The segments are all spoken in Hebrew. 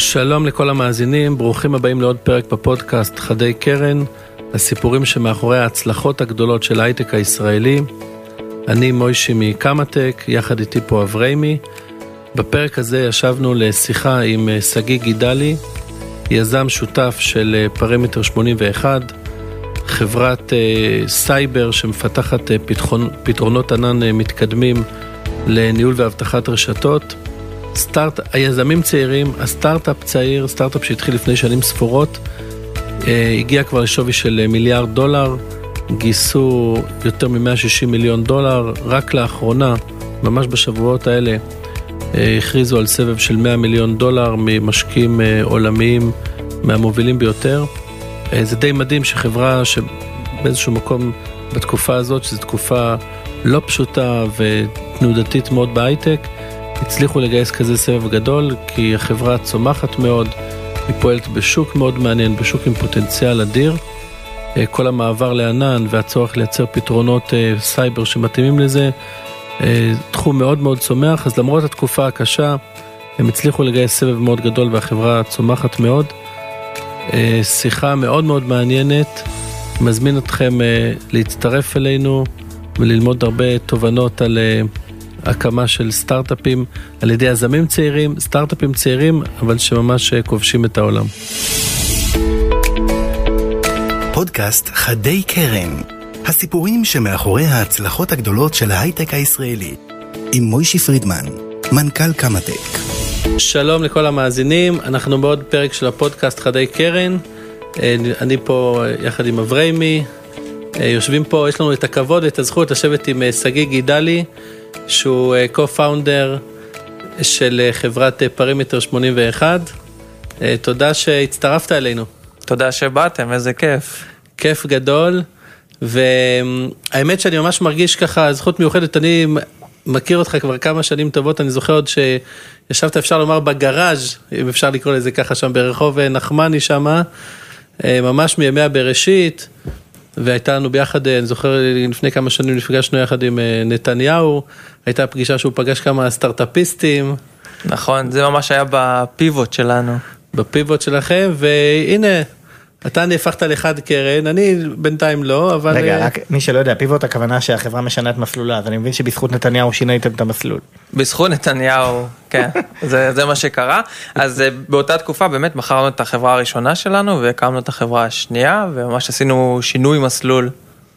שלום לכל המאזינים, ברוכים הבאים לעוד פרק בפודקאסט חדי קרן, הסיפורים שמאחורי ההצלחות הגדולות של ההייטק הישראלי. אני מוישי מקמא-טק, יחד איתי פה אבריימי. בפרק הזה ישבנו לשיחה עם סגי גידלי, יזם שותף של פרמיטר 81, חברת סייבר שמפתחת פתרונות ענן מתקדמים לניהול והבטחת רשתות. היזמים צעירים, הסטארט-אפ צעיר, סטארט-אפ שהתחיל לפני שנים ספורות, הגיע כבר לשווי של $1 מיליארד, גייסו יותר $160 מיליון, רק לאחרונה, ממש בשבועות האלה, הכריזו על סבב של $100 מיליון ממשקיעים עולמיים מהמובילים ביותר. זה די מדהים שחברה שבאיזשהו מקום בתקופה הזאת, שזו תקופה לא פשוטה ותנודתית מאוד בהייטק, הצליחו לגייס כזה סבב גדול, כי החברה צומחת מאוד, היא פועלת בשוק מאוד מעניין, בשוק עם פוטנציאל אדיר. כל המעבר לענן והצורך לייצר פתרונות סייבר שמתאימים לזה, תחום מאוד מאוד צומח, אז למרות התקופה הקשה, הם הצליחו לגייס סבב מאוד גדול והחברה צומחת מאוד. שיחה מאוד מאוד מעניינת, מזמין אתכם להצטרף אלינו וללמוד הרבה תובנות על הקמה של סטארט-אפים על ידי יזמים צעירים, סטארט-אפים צעירים, אבל שממש כובשים את העולם. פודקאסט חדי קרן, הסיפורים שמאחורי ההצלחות הגדולות של ההייטק הישראלי, עם מוישי פרידמן, מנכ"ל קמא-טק. שלום לכל המאזינים, אנחנו בעוד פרק של הפודקאסט חדי קרן, אני פה יחד עם אבריימי, יושבים פה, יש לנו את הכבוד, את הזכות לשבת עם סגי גידלי, שהוא co-founder של חברת פרמיטר 81. תודה שהצטרפת אלינו. תודה שבאתם, איזה כיף. כיף גדול, והאמת שאני ממש מרגיש ככה, זכות מיוחדת, אני מכיר אותך כבר כמה שנים טובות, אני זוכר עוד שישבת, אפשר לומר, בגראז', אם אפשר לקרוא לזה ככה, שם ברחוב נחמני שמה, ממש מימי הבראשית, והייתה לנו ביחד, אני זוכר לפני כמה שנים נפגשנו יחד עם נתניהו, הייתה פגישה שהוא פגש כמה סטארט-אפיסטים. נכון, זה ממש היה בפיבוט שלנו. בפיבוט שלכם, והנה, אתה נהפכת לאחד קרן, אני בינתיים לא, אבל... רגע, רק מי שלא יודע, פיבוט הכוונה שהחברה משנה את מסלולה, אז אני מבין שבזכות נתניהו שיניתם את המסלול. בזכות נתניהו, כן, זה מה שקרה. אז באותה תקופה באמת מכרנו את החברה הראשונה שלנו, והקמנו את החברה השנייה, וממש עשינו שינוי מסלול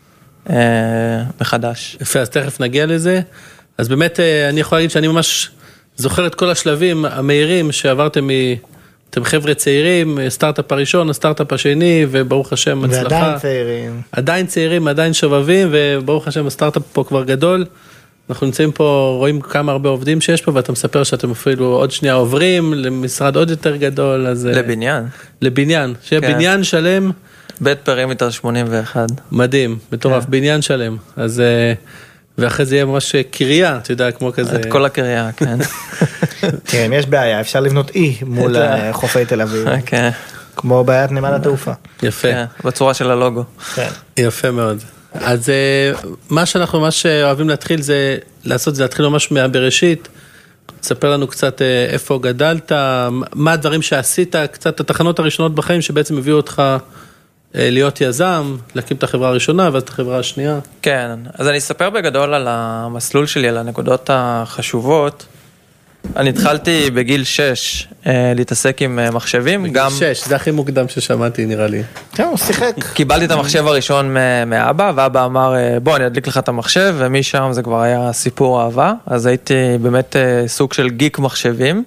מחדש. יפה, אז תכף נגיע לזה. אז באמת אני יכול להגיד שאני ממש זוכר את כל השלבים המהירים שעברתם אתם חבר'ה צעירים, סטארט-אפ הראשון, הסטארט-אפ השני, וברוך השם הצלחה. ועדיין צעירים. עדיין צעירים, עדיין שובבים, וברוך השם הסטארט-אפ פה כבר גדול. אנחנו נמצאים פה, רואים כמה הרבה עובדים שיש פה, ואתה מספר שאתם אפילו עוד שנייה עוברים למשרד עוד יותר גדול. אז לבניין. לבניין, שיהיה בניין שלם. בית פרמיטר 81. מדהים, מטורף, בניין שלם. אז... ואחרי זה יהיה ממש קריה, אתה יודע, כמו כזה. את כל הקריה, כן. כן, יש בעיה, אפשר לבנות אי מול חופי תל אביב. כן. כמו בעיית נמל התעופה. יפה. בצורה של הלוגו. כן. יפה מאוד. אז מה שאנחנו ממש אוהבים להתחיל זה, לעשות זה להתחיל ממש מהבראשית, תספר לנו קצת איפה גדלת, מה הדברים שעשית, קצת התחנות הראשונות בחיים שבעצם הביאו אותך להיות יזם, להקים את החברה הראשונה ואז את החברה השנייה. כן, אז אני אספר בגדול על המסלול שלי, על הנקודות החשובות. אני התחלתי בגיל 6 להתעסק עם מחשבים. בגיל 6, זה הכי מוקדם ששמעתי נראה לי. כן, הוא שיחק. קיבלתי את המחשב הראשון מאבא, ואבא אמר בוא אני אדליק לך את המחשב, ומשם זה כבר היה סיפור אהבה, אז הייתי באמת סוג של גיק מחשבים.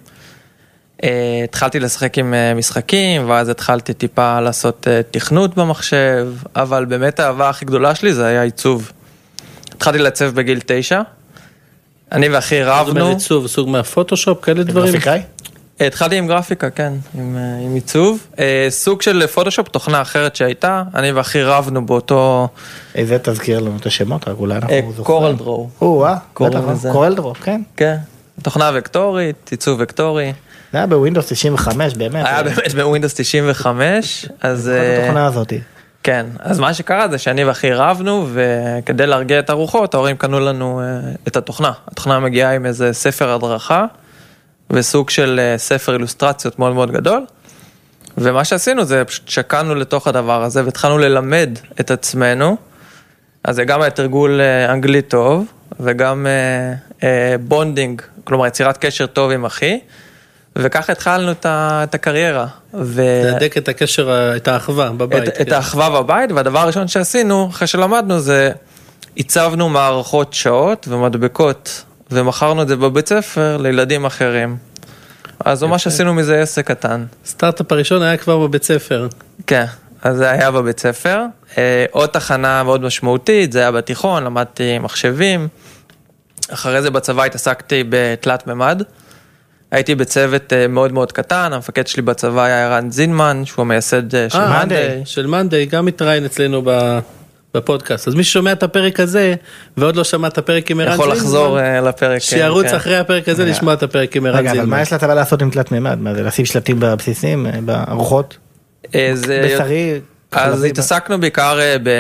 התחלתי לשחק עם משחקים, ואז התחלתי טיפה לעשות תכנות במחשב, אבל באמת האהבה הכי גדולה שלי זה היה עיצוב. התחלתי לעצב בגיל 9, אני ואחי רבנו. זאת אומרת עיצוב, סוג מהפוטושופ, כאלה דברים? גרפיקאי? התחלתי עם גרפיקה, כן, עם עיצוב. סוג של פוטושופ, תוכנה אחרת שהייתה, אני ואחי רבנו באותו... איזה תזכיר לנו את השמות, רק אולי אנחנו זוכרים. קורל דרו. קורל דרו, כן. כן, תוכנה וקטורית, עיצוב וקטורי. זה היה בווינדוס 95, באמת. היה באמת בווינדוס 95, אז... כל התוכנה הזאת. כן, אז מה שקרה זה שאני ואחי רבנו, וכדי להרגיע את הרוחות, ההורים קנו לנו את התוכנה. התוכנה מגיעה עם איזה ספר הדרכה, וסוג של ספר אילוסטרציות מאוד מאוד גדול, ומה שעשינו זה פשוט שקענו לתוך הדבר הזה, והתחלנו ללמד את עצמנו, אז זה גם היה תרגול אנגלית טוב, וגם בונדינג, כלומר יצירת קשר טוב עם אחי, וככה התחלנו את הקריירה. להדק את הקשר, את האחווה בבית. את האחווה בבית, והדבר הראשון שעשינו, אחרי שלמדנו, זה הצבנו מערכות שעות ומדבקות, ומכרנו את זה בבית ספר לילדים אחרים. אז ממש עשינו מזה עסק קטן. סטארט-אפ הראשון היה כבר בבית ספר. כן, אז זה היה בבית ספר. עוד תחנה מאוד משמעותית, זה היה בתיכון, למדתי מחשבים. אחרי זה בצבא התעסקתי בתלת ממד. הייתי בצוות מאוד מאוד קטן, המפקד שלי בצבא היה ערן זינמן, שהוא המייסד של מנדי. של מנדי, גם מתראיין אצלנו בפודקאסט. אז מי ששומע את הפרק הזה, ועוד לא שמע את הפרק עם ערן זינמן, יכול לחזור לפרק. שירוץ אחרי הפרק הזה לשמוע את הפרק עם ערן זינמן. רגע, אבל מה יש לצבא לעשות עם תלת מימד? מה זה, לשים שלטים בבסיסים, בארוחות? בשרי? אז התעסקנו בעיקר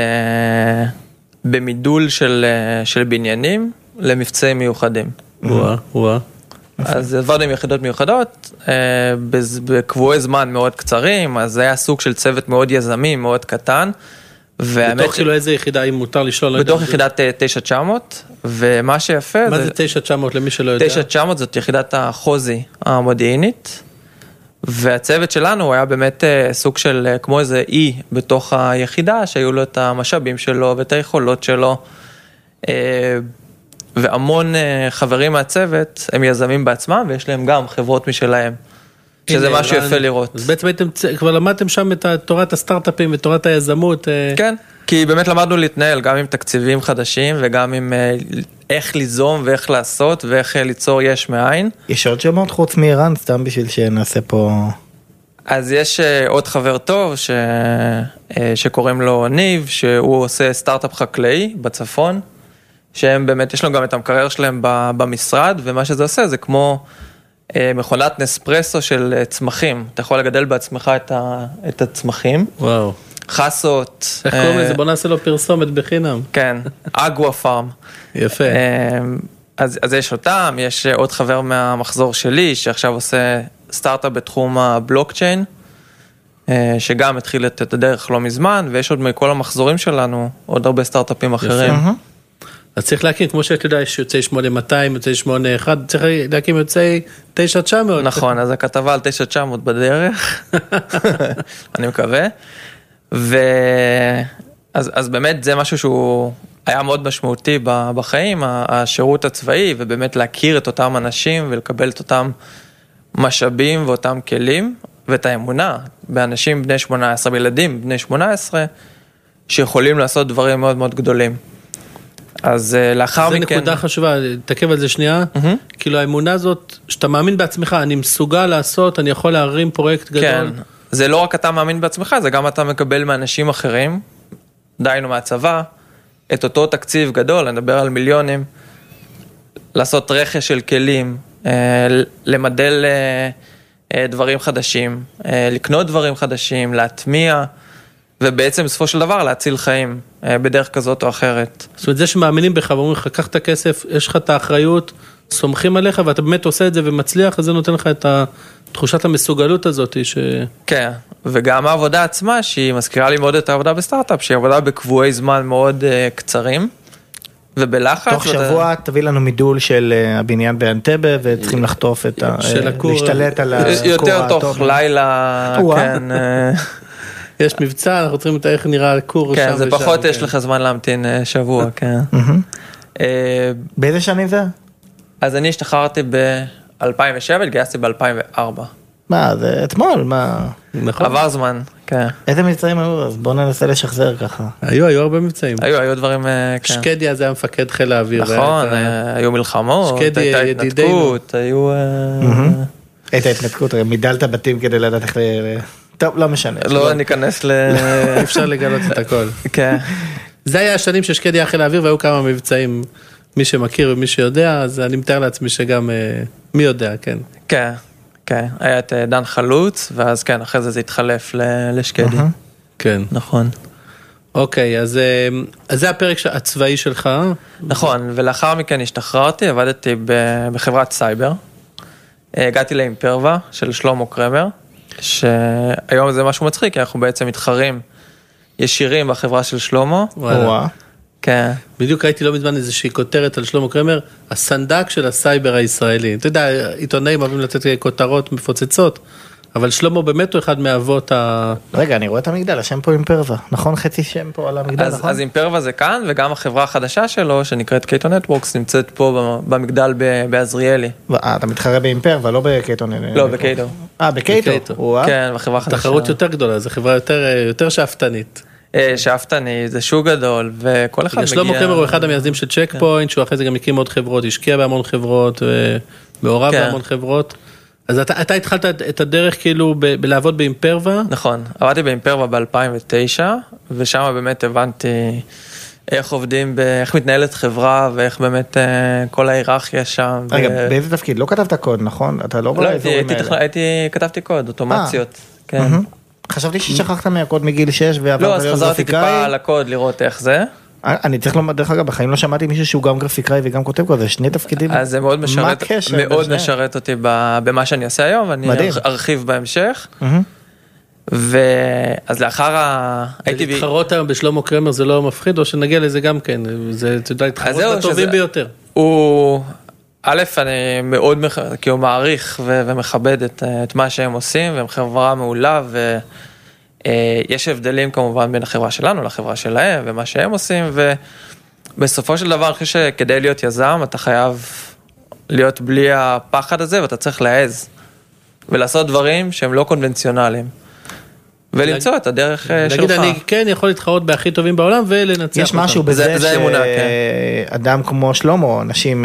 במידול של בניינים למבצעים מיוחדים. וואה. אז עבדנו עם יחידות מיוחדות, בקבועי זמן מאוד קצרים, אז זה היה סוג של צוות מאוד יזמי, מאוד קטן. בתוך כאילו איזה יחידה, אם מותר לשאול? בתוך יחידת 9900, ומה שיפה מה זה 9900 למי שלא יודע? 9900 זאת יחידת החוזי המודיעינית, והצוות שלנו היה באמת סוג של כמו איזה אי בתוך היחידה, שהיו לו את המשאבים שלו ואת היכולות שלו, והמון חברים מהצוות הם יזמים בעצמם, ויש להם גם חברות משלהם, שזה משהו יפה לראות. אז בעצם כבר למדתם שם את תורת הסטארט-אפים ותורת היזמות. כן, כי באמת למדנו להתנהל גם עם תקציבים חדשים, וגם עם איך ליזום ואיך לעשות, ואיך ליצור יש מאין. יש עוד שמות חוץ מאיראן, סתם בשביל שנעשה פה... אז יש עוד חבר טוב שקוראים לו ניב, שהוא עושה סטארט-אפ חקלאי בצפון, שהם באמת, יש לו גם את המקרר שלהם במשרד, ומה שזה עושה זה כמו מכונת נספרסו של צמחים. אתה יכול לגדל בעצמך את הצמחים. וואו. חסות. איך קוראים לזה? בוא נעשה לו פרסומת בחינם. כן, אגווה פארם. יפה. אז יש אותם, יש עוד חבר מהמחזור שלי, שעכשיו עושה סטארט-אפ בתחום הבלוקצ'יין, שגם התחיל את הדרך לא מזמן, ויש עוד מכל המחזורים שלנו, עוד הרבה סטארט-אפים אחרים. אז צריך להקים, כמו שאתה יודע, יש יוצאי 8200, יוצאי 81, צריך להקים יוצאי 9900. נכון, אז הכתבה על 9900 בדרך, אני מקווה. אז באמת זה משהו שהוא היה מאוד משמעותי בחיים, השירות הצבאי, ובאמת להכיר את אותם אנשים ולקבל את אותם משאבים ואותם כלים, ואת האמונה באנשים בני 18, בילדים בני 18, שיכולים לעשות דברים מאוד מאוד גדולים. אז לאחר מכן... זה נקודה חשובה, תקב על זה שנייה, כאילו האמונה הזאת, שאתה מאמין בעצמך, אני מסוגל לעשות, אני יכול להרים פרויקט גדול. כן, זה לא רק אתה מאמין בעצמך, זה גם אתה מקבל מאנשים אחרים, דיינו מהצבא, את אותו תקציב גדול, נדבר על מיליונים, לעשות רכש של כלים, למדל דברים חדשים, לקנות דברים חדשים, להטמיע, ובעצם בסופו של דבר להציל חיים, בדרך כזאת או אחרת. זאת אומרת, זה שמאמינים בך, ואומרים לך, קח את הכסף, יש לך את האחריות, סומכים עליך, ואתה באמת עושה את זה ומצליח, אז זה נותן לך את תחושת המסוגלות הזאת. כן, וגם העבודה עצמה, שהיא מזכירה לי מאוד את העבודה בסטארט-אפ, שהיא עבודה בקבועי זמן מאוד קצרים, ובלחץ. תוך שבוע תביא לנו מידול של הבניין באנטבה, וצריכים לחטוף את להשתלט על הקור. יותר תוך לילה, כן. יש מבצע, אנחנו צריכים את איך נראה הקור. כן, זה פחות יש לך זמן להמתין שבוע, כן. באיזה שנים זה? אז אני השתחררתי ב-2007, התגייסתי ב-2004. מה, זה אתמול, מה? עבר זמן, כן. איזה מבצעים היו? אז בואו ננסה לשחזר ככה. היו הרבה מבצעים. היו דברים, כן. שקדיה זה היה מפקד חיל האוויר. נכון, היו מלחמות, הייתה התנתקות, היו... הייתה התנתקות, מידלת בתים כדי לדעת איך... טוב, לא משנה. לא ניכנס אפשר לגלות את הכל. כן. זה היה השנים ששקדיה חיל האוויר, והיו כמה מבצעים, מי שמכיר ומי שיודע, אז אני מתאר לעצמי שגם, מי יודע, כן. כן, כן. היה את דן חלוץ, ואז כן, אחרי זה התחלף לשקדיה. כן. נכון. אוקיי, אז זה הפרק הצבאי שלך. נכון, ולאחר מכן השתחררתי, עבדתי בחברת סייבר, הגעתי לאימפרווה של שלמה קרמר, שהיום זה משהו מצחיק, כי אנחנו בעצם מתחרים ישירים בחברה של שלמה. וואלה. כן. בדיוק הייתי לא מזמן איזושהי כותרת על שלמה קרמר, הסנדק של הסייבר הישראלי. אתה יודע, עיתונאים אוהבים לתת כותרות מפוצצות, אבל שלמה באמת הוא אחד מאבות רגע, אני רואה את המגדל, השם פה אימפרווה, נכון? חצי שם פה על המגדל, נכון? אז אימפרווה זה כאן, וגם החברה החדשה שלו, שנקראת קייטו נטוורקס, נמצאת פה במגדל בעזריאלי. אתה מתחרה באימפרווה, לא בקייטו? לא, בקייטו. בקייטו? כן, בחברה החדשה. תחרות יותר גדולה, זו חברה יותר שאפתנית. שאפתני, זה שוק גדול, וכל אחד מגיע... שלמה קרמר הוא אחד המייסדים של צ'ק פוינט, שהוא אחרי זה גם הקים עוד חברות, השקיע בהמון חברות, ומעורב בהמון חברות. אז אתה התחלת את הדרך כאילו בלעבוד באימפרווה? נכון, עבדתי באימפרווה ב-2009, ושם באמת הבנתי איך עובדים, איך מתנהלת חברה, ואיך באמת כל ההיררכיה שם. רגע, באיזה תפקיד? לא כתבת קוד, נכון? אתה לא באזורים האלה. כתבתי קוד, אוטומציות. כן. חשבתי ששכחת מהקוד מגיל 6 ועברת להיות גרפיקאי. לא, אז חזרתי טיפה על הקוד לראות איך זה. אני צריך לומר, דרך אגב, בחיים לא שמעתי מישהו שהוא גם גרפיקאי וגם כותב כזה, שני תפקידים. אז זה מאוד משרת אותי במה שאני עושה היום, ואני ארחיב בהמשך. ואז לאחר להתחרות היום בשלמה קרמר זה לא מפחיד, או שנגיע לזה גם כן, זה להתחרות הטובים ביותר. א', אני מאוד כאילו מעריך ומכבד את מה שהם עושים, והם חברה מעולה, ויש הבדלים כמובן בין החברה שלנו לחברה שלהם, ומה שהם עושים, ובסופו של דבר, אני חושב שכדי להיות יזם, אתה חייב להיות בלי הפחד הזה, ואתה צריך להעז, ולעשות דברים שהם לא קונבנציונליים. ולמצוא את הדרך שלך. להגיד, אני כן יכול להתחרות בהכי טובים בעולם ולנצח אותם. יש משהו בזה שאדם כמו שלמה, אנשים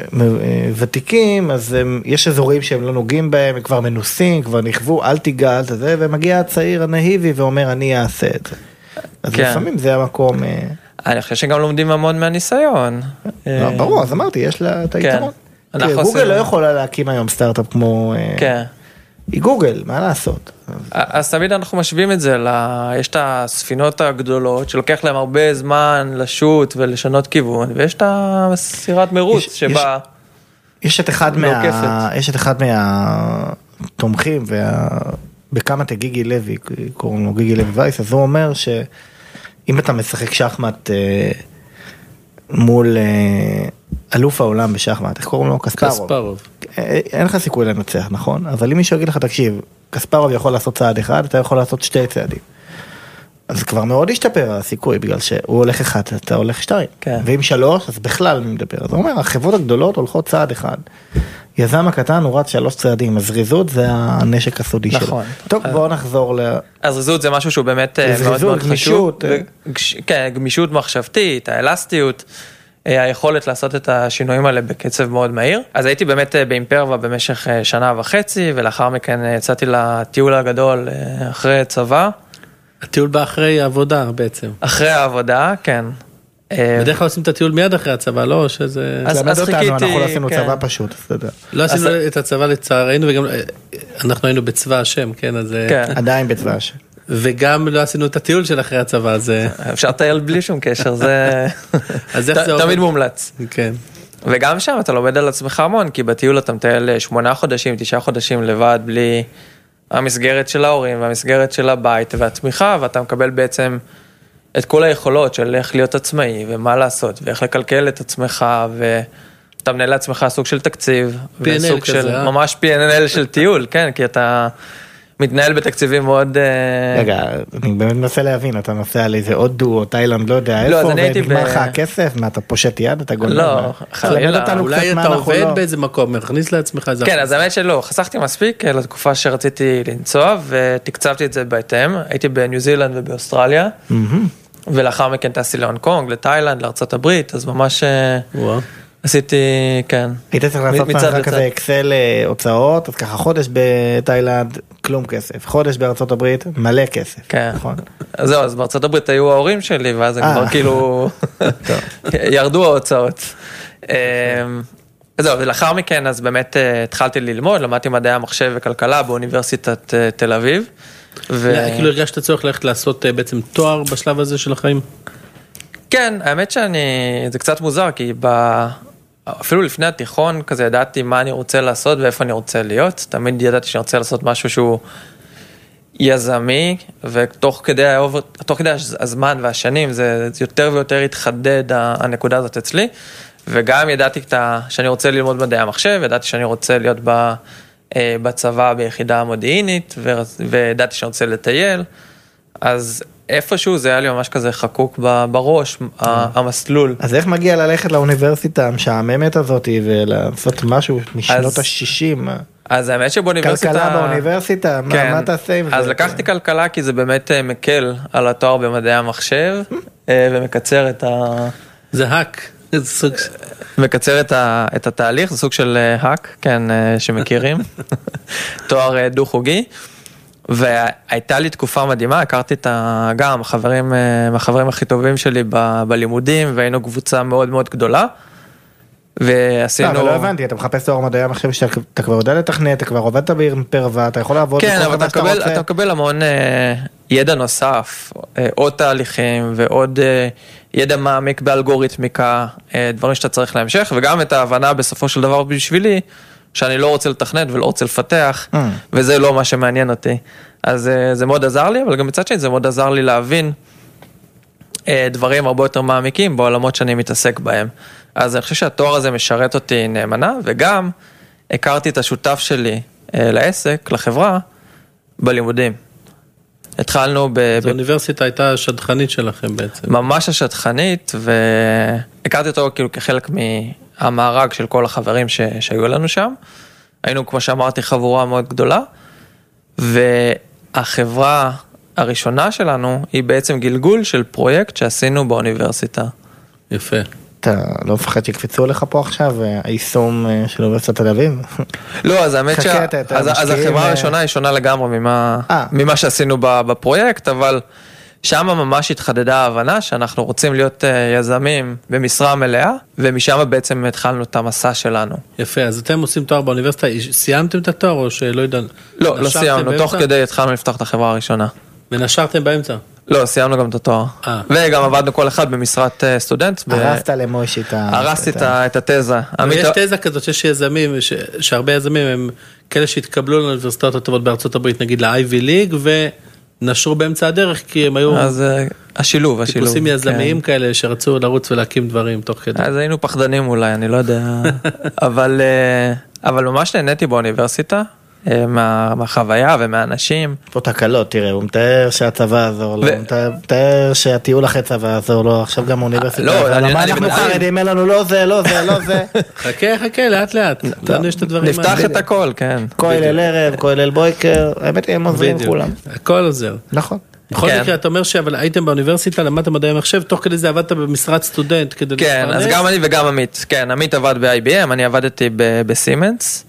ותיקים, אז יש אזורים שהם לא נוגעים בהם, הם כבר מנוסים, כבר נכוו, אל תיגע, ומגיע הצעיר הנאיבי ואומר, אני אעשה את זה. אז לפעמים זה המקום... אני חושב שגם לומדים המון מהניסיון. ברור, אז אמרתי, יש לה את היתרון. גוגל לא יכולה להקים היום סטארט-אפ כמו... כן. היא גוגל, מה לעשות? אז תמיד אנחנו משווים את זה, יש את הספינות הגדולות, שלוקח להם הרבה זמן לשוט ולשנות כיוון, ויש את הסירת מרוץ שבה... יש את אחד מהתומכים, בקמא-טק גיגי לוי, קוראים לו גיגי לוי וייס, אז הוא אומר שאם אתה משחק שחמט מול אלוף העולם בשחמט, איך קוראים לו? קספרוב. אין לך סיכוי לנצח, נכון? אבל אם מישהו יגיד לך, תקשיב, קספרוב יכול לעשות צעד אחד, אתה יכול לעשות 2 צעדים. אז כבר מאוד השתפר הסיכוי, בגלל שהוא הולך 1, אתה הולך 2. ואם 3, אז בכלל אני מדבר. אז הוא אומר, החברות הגדולות הולכות צעד אחד. יזם הקטן הוא רץ 3 צעדים, אז זריזות זה הנשק הסודי שלו. נכון. טוב, בואו נחזור אז זריזות זה משהו שהוא באמת מאוד מאוד חשוב. כן, גמישות מחשבתית, האלסטיות. היכולת לעשות את השינויים האלה בקצב מאוד מהיר. אז הייתי באמת באימפרווה במשך 1.5 שנה, ולאחר מכן יצאתי לטיול הגדול אחרי צבא. הטיול בא אחרי העבודה בעצם. אחרי העבודה, כן. בדרך כלל עושים את הטיול מיד אחרי הצבא, לא? שזה... אז חיכיתי... אנחנו לא עשינו צבא פשוט, אתה יודע. לא עשינו את הצבא לצערנו, וגם אנחנו היינו בצבא השם, כן? עדיין בצבא השם. וגם לא עשינו את הטיול של אחרי הצבא, זה... אפשר לטייל בלי שום קשר, זה... תמיד מומלץ. כן. וגם שם אתה לומד על עצמך המון, כי בטיול אתה מטייל 8 חודשים, 9 חודשים לבד, בלי המסגרת של ההורים, והמסגרת של הבית והתמיכה, ואתה מקבל בעצם את כל היכולות של איך להיות עצמאי, ומה לעשות, ואיך לקלקל את עצמך, ואתה מנהל לעצמך סוג של תקציב, וסוג של ממש P&L של טיול, כן, כי אתה... מתנהל בתקציבים מאוד... רגע, אני באמת מנסה להבין, אתה נוסע על איזה הודו או תאילנד, לא יודע איפה, ונגמר לך הכסף, מה אתה פושט יד, אתה גונב? לא, חלילה. אולי אתה עובד באיזה מקום, מכניס לעצמך איזה... כן, אז האמת שלא, חסכתי מספיק לתקופה שרציתי לנסוע, ותקצבתי את זה בהתאם, הייתי בניו זילנד ובאוסטרליה, ולאחר מכן טסתי להונג קונג, לתאילנד, לארצות הברית, אז ממש... עשיתי, כן. היית צריך לעשות לך כזה אקסל הוצאות, אז ככה חודש בתאילנד, כלום כסף. חודש בארצות הברית, מלא כסף. כן. נכון. אז זהו, אז בארצות הברית היו ההורים שלי, ואז הם כבר כאילו ירדו ההוצאות. זהו, ולאחר מכן, אז באמת התחלתי ללמוד, למדתי מדעי המחשב וכלכלה באוניברסיטת תל אביב. כאילו הרגשת צורך ללכת לעשות בעצם תואר בשלב הזה של החיים? כן, האמת זה קצת מוזר, כי אפילו לפני התיכון, כזה ידעתי מה אני רוצה לעשות ואיפה אני רוצה להיות. תמיד ידעתי שאני רוצה לעשות משהו שהוא יזמי, ותוך כדי הזמן והשנים, זה יותר ויותר התחדד הנקודה הזאת אצלי, וגם ידעתי שאני רוצה ללמוד מדעי המחשב, ידעתי שאני רוצה להיות בצבא ביחידה המודיעינית, וידעתי שאני רוצה לטייל, אז איפשהו זה היה לי ממש כזה חקוק בראש, המסלול. אז איך מגיע ללכת לאוניברסיטה המשעממת הזאת, ולעשות משהו משנות ה-60? אז האמת שבאוניברסיטה... כלכלה באוניברסיטה, מה תעשה עם זה? אז לקחתי כלכלה כי זה באמת מקל על התואר במדעי המחשב, ומקצר את זה האק. מקצר את התהליך, זה סוג של האק, כן, שמכירים. תואר דו-חוגי. והייתה לי תקופה מדהימה, הכרתי גם החברים הכי טובים שלי בלימודים, והיינו קבוצה מאוד מאוד גדולה. ועשינו... לא הבנתי, אתה מחפש תואר מדעי המחשב שאתה כבר יודע לתכנת, אתה כבר עובדת בפרווה, אתה יכול לעבוד... כן, אבל אתה מקבל המון ידע נוסף, עוד תהליכים ועוד ידע מעמיק באלגוריתמיקה, דברים שאתה צריך להמשך, וגם את ההבנה בסופו של דבר בשבילי, שאני לא רוצה לתכנת ולא רוצה לפתח, וזה לא מה שמעניין אותי. אז זה מאוד עזר לי, אבל גם מצד שני זה מאוד עזר לי להבין דברים הרבה יותר מעמיקים בעולמות שאני מתעסק בהם. אז אני חושב שהתואר הזה משרת אותי נאמנה, וגם הכרתי את השותף שלי לעסק, לחברה, בלימודים. התחלנו האוניברסיטה הייתה השדכנית שלכם בעצם. ממש השדכנית, והכרתי אותו כאילו כחלק מהמארג של כל החברים שהיו לנו שם. היינו, כמו שאמרתי, חבורה מאוד גדולה, והחברה הראשונה שלנו היא בעצם גלגול של פרויקט שעשינו באוניברסיטה. יפה. אתה לא מפחד שיקפצו לך פה עכשיו, היישום של אוניברסיטת תל אביב? לא, אז האמת אז החברה הראשונה היא שונה לגמרי ממה שעשינו בפרויקט, אבל שם ממש התחדדה ההבנה שאנחנו רוצים להיות יזמים במשרה מלאה, ומשם בעצם התחלנו את המסע שלנו. יפה, אז אתם עושים תואר באוניברסיטה, סיימתם את התואר או שלא יודע? לא סיימנו, תוך כדי התחלנו לפתוח את החברה הראשונה. ונשרתם באמצע? לא, סיימנו גם את התואר. וגם עבדנו כל אחד במשרת סטודנט. הרסת למוישי את הרסתי את התזה. יש תזה כזאת שיש יזמים, שהרבה יזמים הם כאלה שהתקבלו לאוניברסיטאות הטובות בארצות הברית, נגיד ל-Ivy League, ונשרו באמצע הדרך, כי הם היו... אז השילוב. טיפוסים יזמיים כאלה שרצו לרוץ ולהקים דברים תוך כדי. אז היינו פחדנים אולי, אני לא יודע. אבל ממש נהניתי באוניברסיטה. מהחוויה ומהאנשים. פה תקלות, תראה, הוא מתאר שהצבא עזור לו, הוא מתאר שהטיול אחרי צבא עזור לו, עכשיו גם אוניברסיטה. לא, מה אנחנו חרדים, אין לנו לא זה, לא זה, לא זה. חכה, לאט לאט. נפתח את הכל, כן. כולל ערב, כולל בויקר, האמת הם עוזרים כולם. הכל עוזר. נכון. בכל מקרה, אתה אומר אבל הייתם באוניברסיטה, למדתם מדעי המחשב, תוך כדי זה עבדת במשרת סטודנט כדי להתפרנס? כן, אז גם אני וגם עמית. כן, עמית עבד ב-IBM, אני עבדתי בסימנס.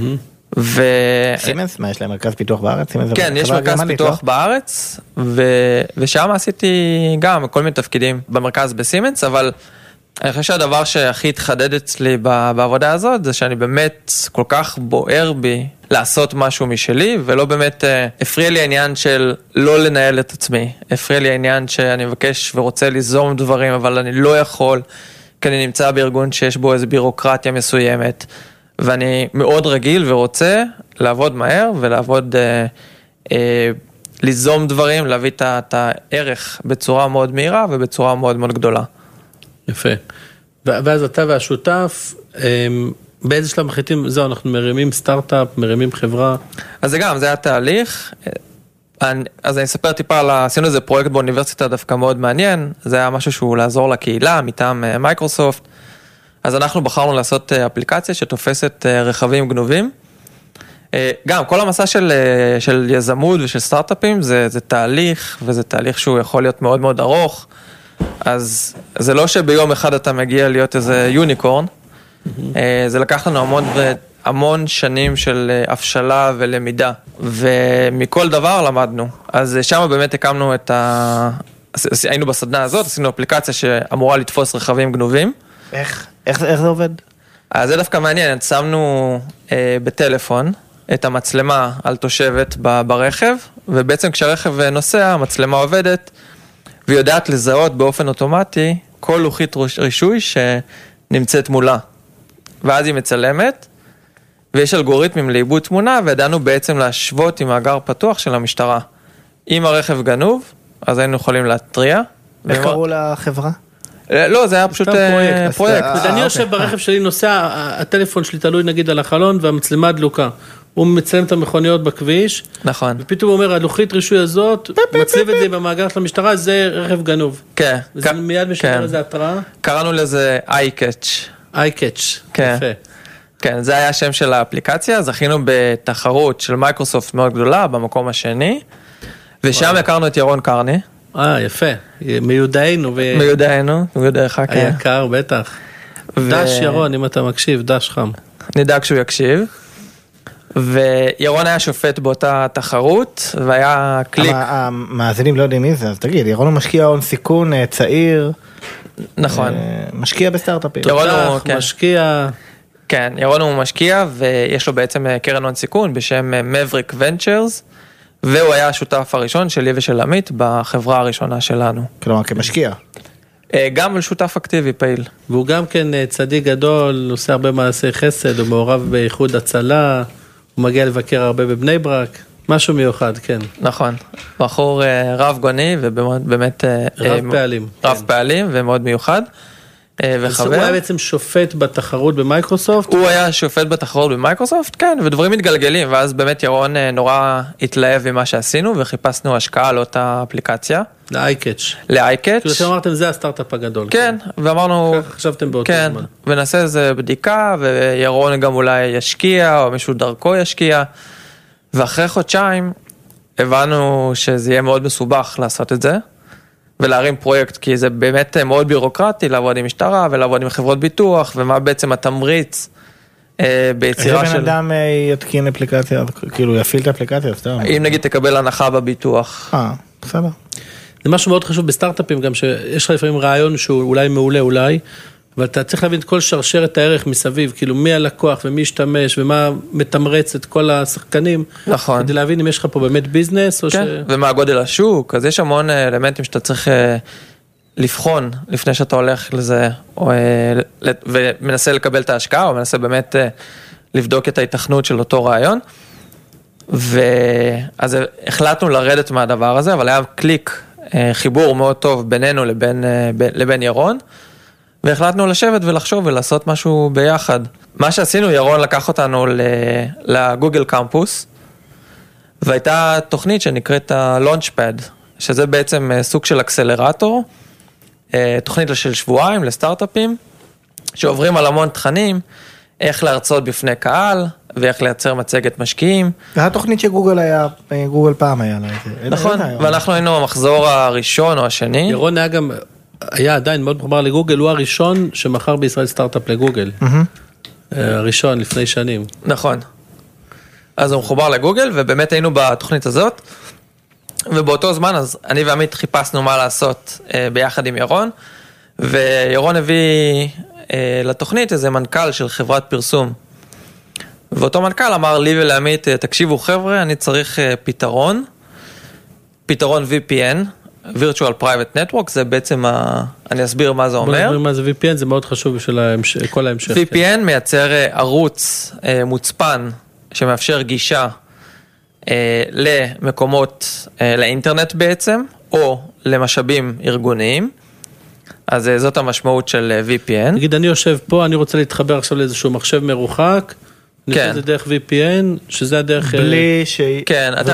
סימנס, מה יש להם מרכז פיתוח בארץ? כן, יש מרכז פיתוח בארץ, ושם עשיתי גם כל מיני תפקידים במרכז בסימנס, אבל אני חושב שהדבר שהכי התחדד אצלי בעבודה הזאת, זה שאני באמת כל כך בוער בי לעשות משהו משלי, ולא באמת הפריע לי העניין של לא לנהל את עצמי, הפריע לי העניין שאני מבקש ורוצה ליזום דברים, אבל אני לא יכול, כי אני נמצא בארגון שיש בו איזו בירוקרטיה מסוימת, ואני מאוד רגיל ורוצה לעבוד מהר ולעבוד, ליזום דברים, להביא את הערך בצורה מאוד מהירה ובצורה מאוד מאוד גדולה. יפה. ואז אתה והשותף, באיזה שלב מחליטים, זהו, אנחנו מרימים סטארט-אפ, מרימים חברה? אז זה גם, זה היה תהליך. אז אני אספר טיפה, עשינו איזה פרויקט באוניברסיטה דווקא מאוד מעניין, זה היה משהו שהוא לעזור לקהילה מטעם מייקרוסופט, אז אנחנו בחרנו לעשות אפליקציה שתופסת רכבים גנובים. גם כל המסע של יזמות ושל סטארט-אפים זה תהליך, וזה תהליך שהוא יכול להיות מאוד מאוד ארוך, אז זה לא שביום אחד אתה מגיע להיות איזה יוניקורן, זה לקח לנו המון שנים של הפשלה ולמידה, ומכל דבר למדנו. אז שם באמת הקמנו היינו בסדנה הזאת, עשינו אפליקציה שאמורה לתפוס רכבים גנובים. איך זה עובד? אז זה דווקא מעניין, שמנו בטלפון את המצלמה על תושבת ברכב, ובעצם כשהרכב נוסע, המצלמה עובדת, ויודעת לזהות באופן אוטומטי כל לוחית רישוי שנמצאת מולה. ואז היא מצלמת, ויש אלגוריתמים לעיבוד תמונה, וידענו בעצם להשוות עם מאגר פתוח של המשטרה. אם הרכב גנוב, אז היינו יכולים להטריע. איך קראו לחברה? לא, זה היה פשוט פרויקט. אני יושב ברכב שלי, נוסע, הטלפון שלי תלוי נגיד על החלון, והמצלמה דלוקה. הוא מצלם את המכוניות בכביש. נכון. ופתאום הוא אומר, הלוחית רישוי הזאת, מצליב את זה במאגר של המשטרה, זה רכב גנוב. כן. וזה מיד משדר איזה התראה. קראנו לזה iCatch. iCatch. כן. כן, זה היה השם של האפליקציה, זכינו בתחרות של מייקרוסופט מאוד גדולה, במקום השני, ושם הכרנו את ירון קרני. יפה, מיודענו. מיודעך, כן. היקר, בטח. דש ירון, אם אתה מקשיב, דש חם. נדאג שהוא יקשיב. וירון היה שופט באותה תחרות, והיה קליק. המאזינים לא יודעים מי זה, אז תגיד, ירון הוא משקיע הון סיכון, צעיר. נכון. משקיע בסטארט-אפים. ירון הוא משקיע. כן, ירון הוא משקיע, ויש לו בעצם קרן הון סיכון בשם Maverick Ventures, והוא היה השותף הראשון שלי ושל עמית בחברה הראשונה שלנו. כלומר, כמשקיע. גם שותף אקטיבי פעיל. והוא גם כן צדיק גדול, עושה הרבה מעשי חסד, הוא מעורב באיחוד הצלה, הוא מגיע לבקר הרבה בבני ברק, משהו מיוחד, כן. נכון, בחור רב גוני ובאמת רב פעלים. רב פעלים ומאוד מיוחד. הוא היה בעצם שופט בתחרות במייקרוסופט? הוא היה שופט בתחרות במייקרוסופט, כן, ודברים מתגלגלים, ואז באמת ירון נורא התלהב ממה שעשינו, וחיפשנו השקעה על אותה אפליקציה. ל-iCatch. כאילו אתם אמרתם, זה הסטארט-אפ הגדול. כן, ואמרנו... חשבתם באותו זמן. ונעשה איזה בדיקה, וירון גם אולי ישקיע, או מישהו דרכו ישקיע, ואחרי חודשיים הבנו שזה יהיה מאוד מסובך לעשות את זה, ולהרים פרויקט, כי זה באמת מאוד בירוקרטי, לעבוד עם משטרה, ולעבוד עם חברות ביטוח, ומה בעצם התמריץ ביצירה של... איזה בן אדם יתקין אפליקציה, כאילו יפעיל את האפליקציה, סתם. אם נגיד תקבל הנחה בביטוח. בסדר. זה משהו מאוד חשוב בסטארט-אפים, גם שיש לך לפעמים רעיון שהוא אולי מעולה אולי, אבל אתה צריך להבין את כל שרשרת הערך מסביב, כאילו מי הלקוח ומי ישתמש ומה מתמרץ את כל השחקנים. נכון. כדי להבין אם יש לך פה באמת ביזנס או כן, ומה גודל השוק, אז יש המון אלמנטים שאתה צריך לבחון לפני שאתה הולך לזה, ומנסה לקבל את ההשקעה, או מנסה באמת לבדוק את ההיתכנות של אותו רעיון. אז החלטנו לרדת מהדבר הזה, אבל היה קליק, חיבור מאוד טוב בינינו לבין ירון, והחלטנו לשבת ולחשוב ולעשות משהו ביחד. מה שעשינו, ירון לקח אותנו לגוגל קמפוס, והייתה תוכנית שנקראת ה-Launchpad, שזה בעצם סוג של אקסלרטור, תוכנית של שבועיים לסטארט-אפים, שעוברים על המון תכנים, איך להרצות בפני קהל, ואיך לייצר מצגת משקיעים. זה התוכנית שגוגל היה, גוגל פעם היה לה. נכון, ואנחנו היינו המחזור הראשון או השני. ירון היה עדיין מאוד מחובר לגוגל, הוא הראשון שמכר בישראל סטארט-אפ לגוגל. הראשון לפני שנים. נכון. אז הוא מחובר לגוגל, ובאמת היינו בתוכנית הזאת, ובאותו זמן אז אני ועמית חיפשנו מה לעשות ביחד עם ירון, וירון הביא לתוכנית איזה מנכ"ל של חברת פרסום. ואותו מנכ"ל אמר לי ולעמית, תקשיבו חבר'ה, אני צריך פתרון VPN, Virtual Private Network, זה בעצם, אני אסביר מה זה אומר. בוא נסביר מה זה VPN, זה מאוד חשוב בשביל כל ההמשך. VPN מייצר ערוץ מוצפן, שמאפשר גישה למקומות, לאינטרנט בעצם, או למשאבים ארגוניים. אז זאת המשמעות של VPN. נגיד, אני יושב פה, אני רוצה להתחבר עכשיו לאיזשהו מחשב מרוחק, כן. זה דרך VPN, שזה הדרך... בלי ש... כן, אתה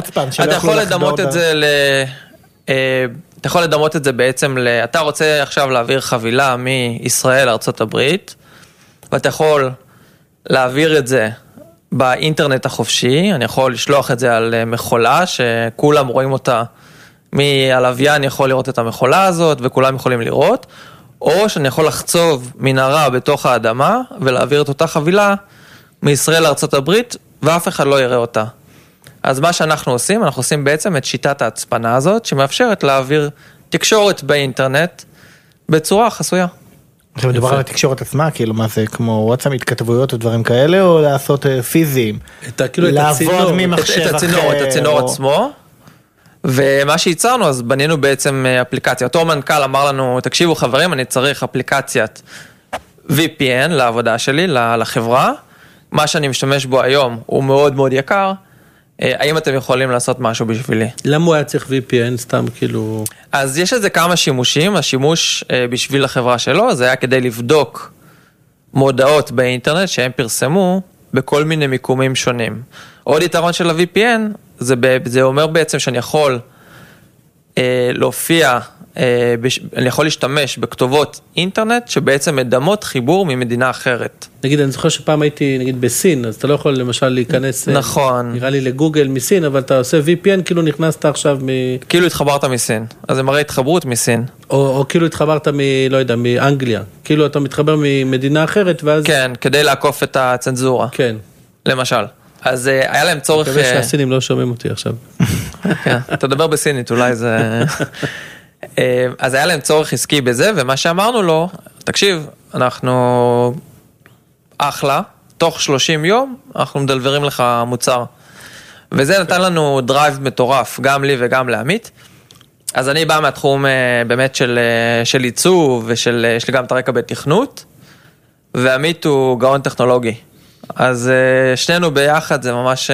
יכול לדמות את זה בעצם, אתה רוצה עכשיו להעביר חבילה מישראל לארצות הברית, ואתה יכול להעביר את זה באינטרנט החופשי, אני יכול לשלוח את זה על מכולה, שכולם רואים אותה, מהלוויין יכול לראות את המכולה הזאת, וכולם יכולים לראות, או שאני יכול לחצוב מנהרה בתוך האדמה, ולהעביר את אותה חבילה מישראל לארצות הברית, ואף אחד לא יראה אותה. אז מה שאנחנו עושים, אנחנו עושים בעצם את שיטת ההצפנה הזאת, שמאפשרת להעביר תקשורת באינטרנט, בצורה חסויה. עכשיו מדובר על התקשורת עצמה, כאילו מה זה, כמו וואטסאפ, התכתבויות ודברים כאלה, או לעשות פיזיים? לעבוד ממחשב אחר. את הצינור עצמו, ומה שייצרנו, אז בנינו בעצם אפליקציה. אותו מנכ"ל אמר לנו, תקשיבו חברים, אני צריך אפליקציית VPN לעבודה שלי, לחברה, מה שאני משתמש בו היום הוא מאוד מאוד יקר, האם אתם יכולים לעשות משהו בשבילי? למה הוא היה צריך VPN סתם כאילו? אז יש לזה כמה שימושים, השימוש בשביל החברה שלו, זה היה כדי לבדוק מודעות באינטרנט שהם פרסמו בכל מיני מיקומים שונים. עוד יתרון של ה-VPN, זה אומר בעצם שאני יכול להופיע, אני יכול להשתמש בכתובות אינטרנט שבעצם מדמות חיבור ממדינה אחרת. נגיד, אני זוכר שפעם הייתי, נגיד, בסין, אז אתה לא יכול למשל להיכנס, נכון. נראה לי לגוגל מסין, אבל אתה עושה VPN, כאילו נכנסת עכשיו כאילו התחברת מסין, אז זה מראה התחברות מסין. או כאילו התחברת לא יודע, מאנגליה. כאילו אתה מתחבר ממדינה אחרת, ואז... כן, כדי לעקוף את הצנזורה. כן. למשל. אז היה להם צורך... אני מקווה שהסינים לא שומעים אותי עכשיו. כן, תדבר בסינית, אולי זה... אז היה להם צורך עסקי בזה, ומה שאמרנו לו, תקשיב, אנחנו אחלה, תוך 30 יום, אנחנו מדלברים לך מוצר. וזה נתן לנו דרייב מטורף, גם לי וגם לעמית. אז אני בא מהתחום באמת של עיצוב, יש לי גם את הרקע בתכנות, ועמית הוא גאון טכנולוגי. אז שנינו ביחד זה ממש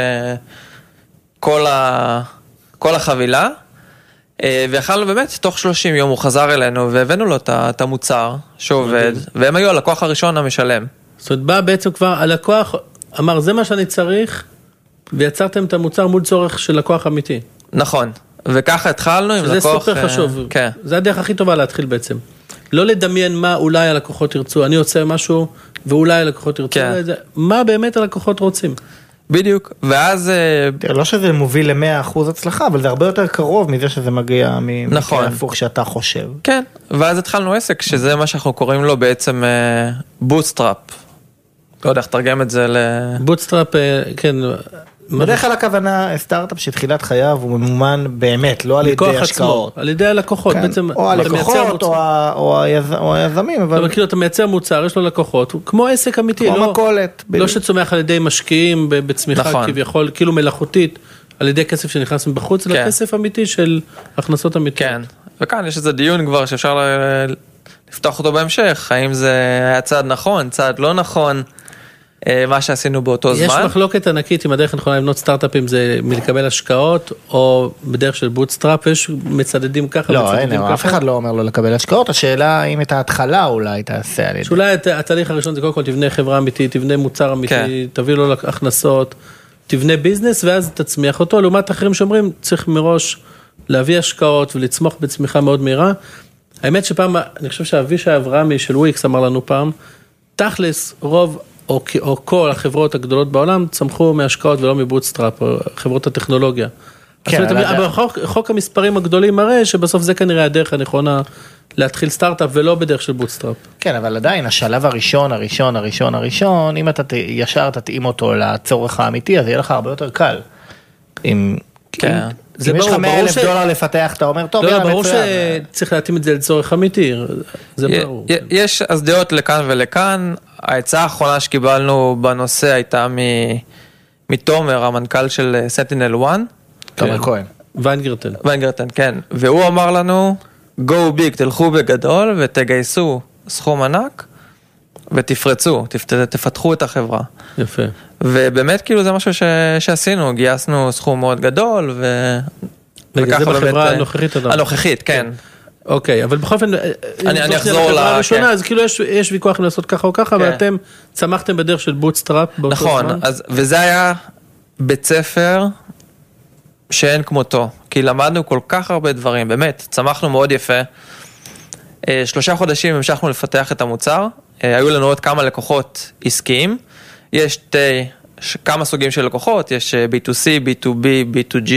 כל החבילה, ויכלנו באמת, תוך 30 יום הוא חזר אלינו, והבאנו לו את המוצר שעובד, והם היו הלקוח הראשון המשלם. זאת אומרת, בא בעצם כבר, הלקוח אמר, זה מה שאני צריך, ויצרתם את המוצר מול צורך של לקוח אמיתי. נכון, וככה התחלנו עם לקוח... שזה סופר חשוב. כן. זה הדרך הכי טובה להתחיל בעצם. לא לדמיין מה אולי הלקוחות ירצו, אני עושה משהו, ואולי הלקוחות ירצו, כן. מה באמת הלקוחות רוצים. בדיוק, ואז... לא שזה מוביל ל100% הצלחה, אבל זה הרבה יותר קרוב מזה שזה מגיע נכון. מהפוך שאתה חושב. כן, ואז התחלנו עסק, שזה מה שאנחנו קוראים לו בעצם בוטסטראפ. לא יודע איך תרגם את זה ל... בוטסטראפ, כן. בדרך כלל הכוונה סטארט-אפ שתחילת חייו הוא ממומן באמת, לא על ידי השקעות. על ידי הלקוחות, בעצם. או הלקוחות או היזמים. אבל כאילו אתה מייצר מוצר, יש לו לקוחות, כמו עסק אמיתי. כמו מקולת. לא שצומח על ידי משקיעים בצמיחה כביכול, כאילו מלאכותית, על ידי כסף שנכנס מבחוץ, אלא כסף אמיתי של הכנסות אמיתיות. כן, וכאן יש איזה דיון כבר שאפשר לפתוח אותו בהמשך, האם זה היה צעד נכון, צעד לא נכון, מה שעשינו באותו זמן. יש מחלוקת ענקית אם הדרך הנכונה לבנות סטארט-אפים זה מלקבל השקעות, או בדרך של בוטסטראפ, יש מצדדים ככה. לא, אין, אף אחד לא אומר לו לקבל השקעות, השאלה אם את ההתחלה אולי תעשה על ידי. שאולי התהליך הראשון זה קודם כל תבנה חברה אמיתית, תבנה מוצר אמיתי, תביא לו הכנסות, תבנה ביזנס, ואז תצמיח אותו, לעומת אחרים שאומרים, צריך מראש להביא השקעות ולצמוח בצמיחה מאוד מהירה. האמת שפעם, אני חושב שאבישי אברהמי של וויקס אמר לנו פעם, תכלס רוב או כל החברות הגדולות בעולם צמחו מהשקעות ולא מבוטסטראפ, או חברות הטכנולוגיה. אבל חוק המספרים הגדולים מראה שבסוף זה כנראה הדרך הנכונה להתחיל סטארט-אפ ולא בדרך של בוטסטראפ. כן, אבל עדיין השלב הראשון, אם אתה ישר תתאים אותו לצורך האמיתי, אז יהיה לך הרבה יותר קל. אם יש לך $100,000 לפתח, אתה אומר, טוב, לא, ברור שצריך להתאים את זה לצורך אמיתי, זה ברור. יש אז דעות לכאן ולכאן, ההצעה האחרונה שקיבלנו בנושא הייתה מתומר, המנכ"ל של סנטינל 1. תומר כהן. ויינגרטן, כן. והוא אמר לנו, go big, תלכו בגדול ותגייסו סכום ענק, ותפרצו, תפתחו את החברה. יפה. ובאמת כאילו זה משהו שעשינו, גייסנו סכום מאוד גדול, זה בחברה הנוכחית? הנוכחית, כן. אוקיי, אבל בכל אופן, אני אחזור הראשונה, אז כאילו יש ויכוח אם לעשות ככה או ככה, אבל אתם צמחתם בדרך של בוטסטראפ באותו זמן. נכון, וזה היה בית ספר שאין כמותו, כי למדנו כל כך הרבה דברים, באמת, צמחנו מאוד יפה. 3 חודשים המשכנו לפתח את המוצר, היו לנו עוד כמה לקוחות עסקיים, יש כמה סוגים של לקוחות, יש B2C, B2B, B2G,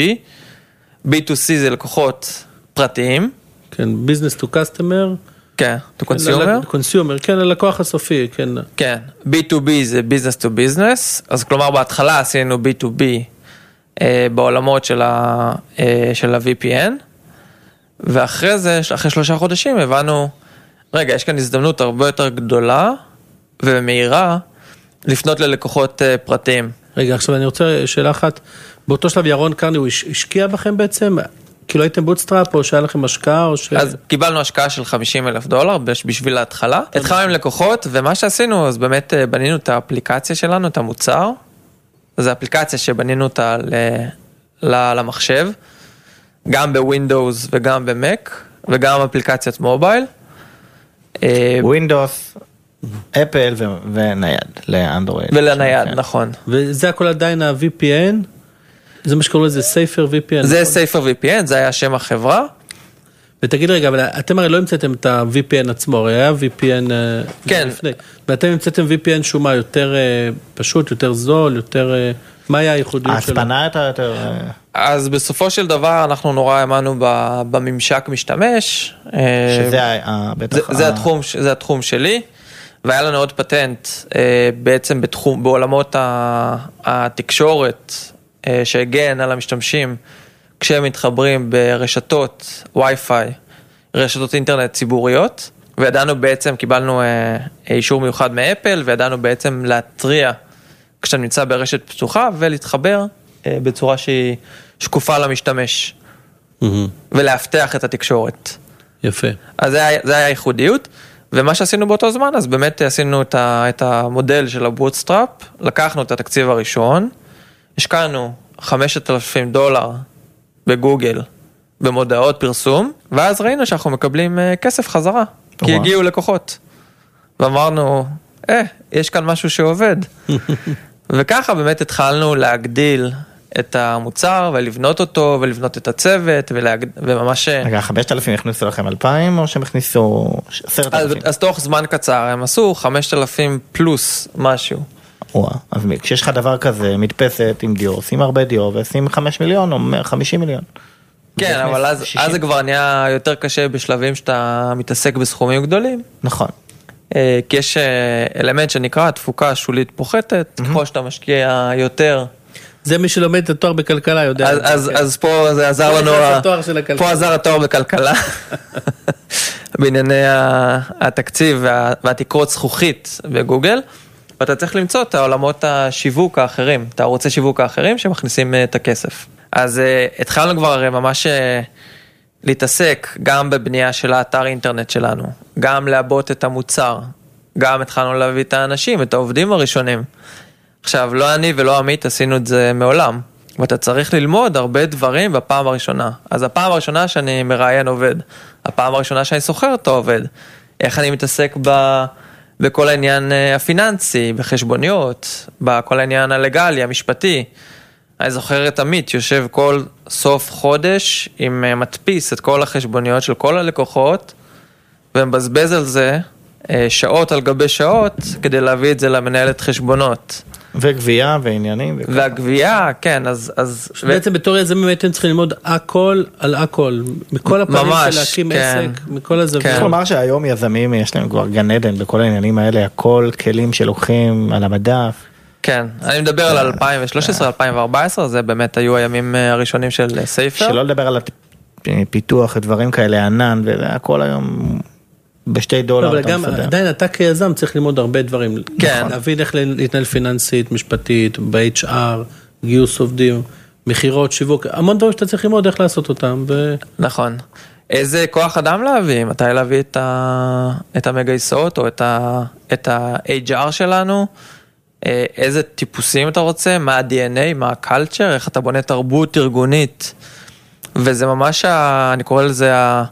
B2C זה לקוחות פרטיים, כן, business to customer. כן, to consumer. consumer, כן, ללקוח הסופי, כן. כן, B2B זה business to business, אז כלומר בהתחלה עשינו B2B בעולמות של ה-VPN, ואחרי זה, אחרי 3 חודשים הבנו, רגע, יש כאן הזדמנות הרבה יותר גדולה ומהירה לפנות ללקוחות פרטיים. רגע, עכשיו אני רוצה שאלה אחת, באותו שלב ירון קרני הוא השקיע בכם בעצם? כאילו הייתם בוטסטראפ או שהיה לכם השקעה או ש... אז קיבלנו השקעה של $50,000 בשביל ההתחלה. התחלנו עם לקוחות, ומה שעשינו, אז באמת בנינו את האפליקציה שלנו, את המוצר. זו אפליקציה שבנינו אותה למחשב, גם בווינדוס וגם במק, וגם אפליקציית מובייל. ווינדוס, אפל ונייד, לאנדרואיד. ולנייד, נכון. וזה הכל עדיין ה-VPN? זה מה שקוראים לזה סייפר VPN? זה סייפר VPN, זה היה שם החברה. ותגיד רגע, אבל אתם הרי לא המצאתם את ה-VPN עצמו, הרי היה VPN כן. לפני. ואתם המצאתם VPN שהוא מה, יותר פשוט, יותר זול, יותר... מה היה הייחודיות שלו? ההצפנה הייתה יותר... אז בסופו של דבר אנחנו נורא האמנו בממשק משתמש. שזה בטח... זה התחום שלי. והיה לנו עוד פטנט בעצם בעולמות התקשורת שהגן על המשתמשים כשהם מתחברים ברשתות וי-פיי, רשתות אינטרנט ציבוריות, וידענו בעצם, קיבלנו אישור מיוחד מאפל, וידענו בעצם להטריע כשאתה נמצא ברשת פתוחה ולהתחבר בצורה שהיא שקופה למשתמש, ולהפתח את התקשורת. יפה. אז זה היה ייחודיות. ומה שעשינו באותו זמן, אז באמת עשינו את המודל של הבוטסטראפ, לקחנו את התקציב הראשון, השקענו $5,000 בגוגל, במודעות פרסום, ואז ראינו שאנחנו מקבלים כסף חזרה, כי הגיעו לקוחות. ואמרנו, יש כאן משהו שעובד. וככה באמת התחלנו להגדיל את המוצר, ולבנות אותו, ולבנות את הצוות, וממש... רגע, 5,000 הכניסו לכם 2,000, או שהם הכניסו 10,000? אז תוך זמן קצר, הם עשו 5,000 פלוס משהו. אז כשיש לך דבר כזה, מדפסת עם דיור, עושים הרבה דיור, ועושים 5 מיליון, או 50 מיליון. כן, אבל אז זה כבר נהיה יותר קשה בשלבים שאתה מתעסק בסכומים גדולים. נכון. כי יש אלמנט שנקרא תפוקה שולית פוחתת, ככל שאתה משקיע יותר... זה מי שלומד את התואר בכלכלה יודע. אז פה זה עזר לנו, פה עזר התואר בכלכלה, בענייני התקציב והתקרות זכוכית בגוגל, ואתה צריך למצוא את העולמות השיווק האחרים, את הערוצי שיווק האחרים שמכניסים את הכסף. אז התחלנו כבר ממש להתעסק גם בבנייה של האתר אינטרנט שלנו, גם לעבות את המוצר, גם התחלנו להביא את האנשים, את העובדים הראשונים. עכשיו, לא אני ולא עמית עשינו את זה מעולם, ואתה צריך ללמוד הרבה דברים בפעם הראשונה. אז הפעם הראשונה שאני מראיין עובד, הפעם הראשונה שאני סוחר את העובד, איך אני מתעסק בכל העניין הפיננסי, בחשבוניות, בכל העניין הלגלי, המשפטי. אני זוכר את עמית, יושב כל סוף חודש עם מדפיס את כל החשבוניות של כל הלקוחות, ומבזבז על זה שעות על גבי שעות, כדי להביא את זה למנהלת חשבונות. וגבייה ועניינים. והגבייה, כן, אז... בעצם בתור יזמים הייתם צריכים ללמוד הכל על הכל, מכל הפנים של להקים עסק, מכל הזה. צריך לומר שהיום יזמים יש להם כבר גן עדן בכל העניינים האלה, הכל כלים שלוקחים על המדף. כן, אני מדבר על 2013, 2014, זה באמת היו הימים הראשונים של סייפר. שלא לדבר על פיתוח, דברים כאלה, ענן, והכל היום... $2 אבל גם עדיין אתה כיזם צריך ללמוד הרבה דברים. כן. להבין איך להתנהל פיננסית, משפטית, ב-HR, גיוס עובדים, מחירות, שיווק, המון דברים שאתה צריך ללמוד איך לעשות אותם. נכון. איזה כוח אדם להביא? מתי להביא את המגייסות או את ה-HR שלנו? איזה טיפוסים אתה רוצה? מה ה-DNA, מה ה-culture? איך אתה בונה תרבות ארגונית? וזה ממש, אני קורא לזה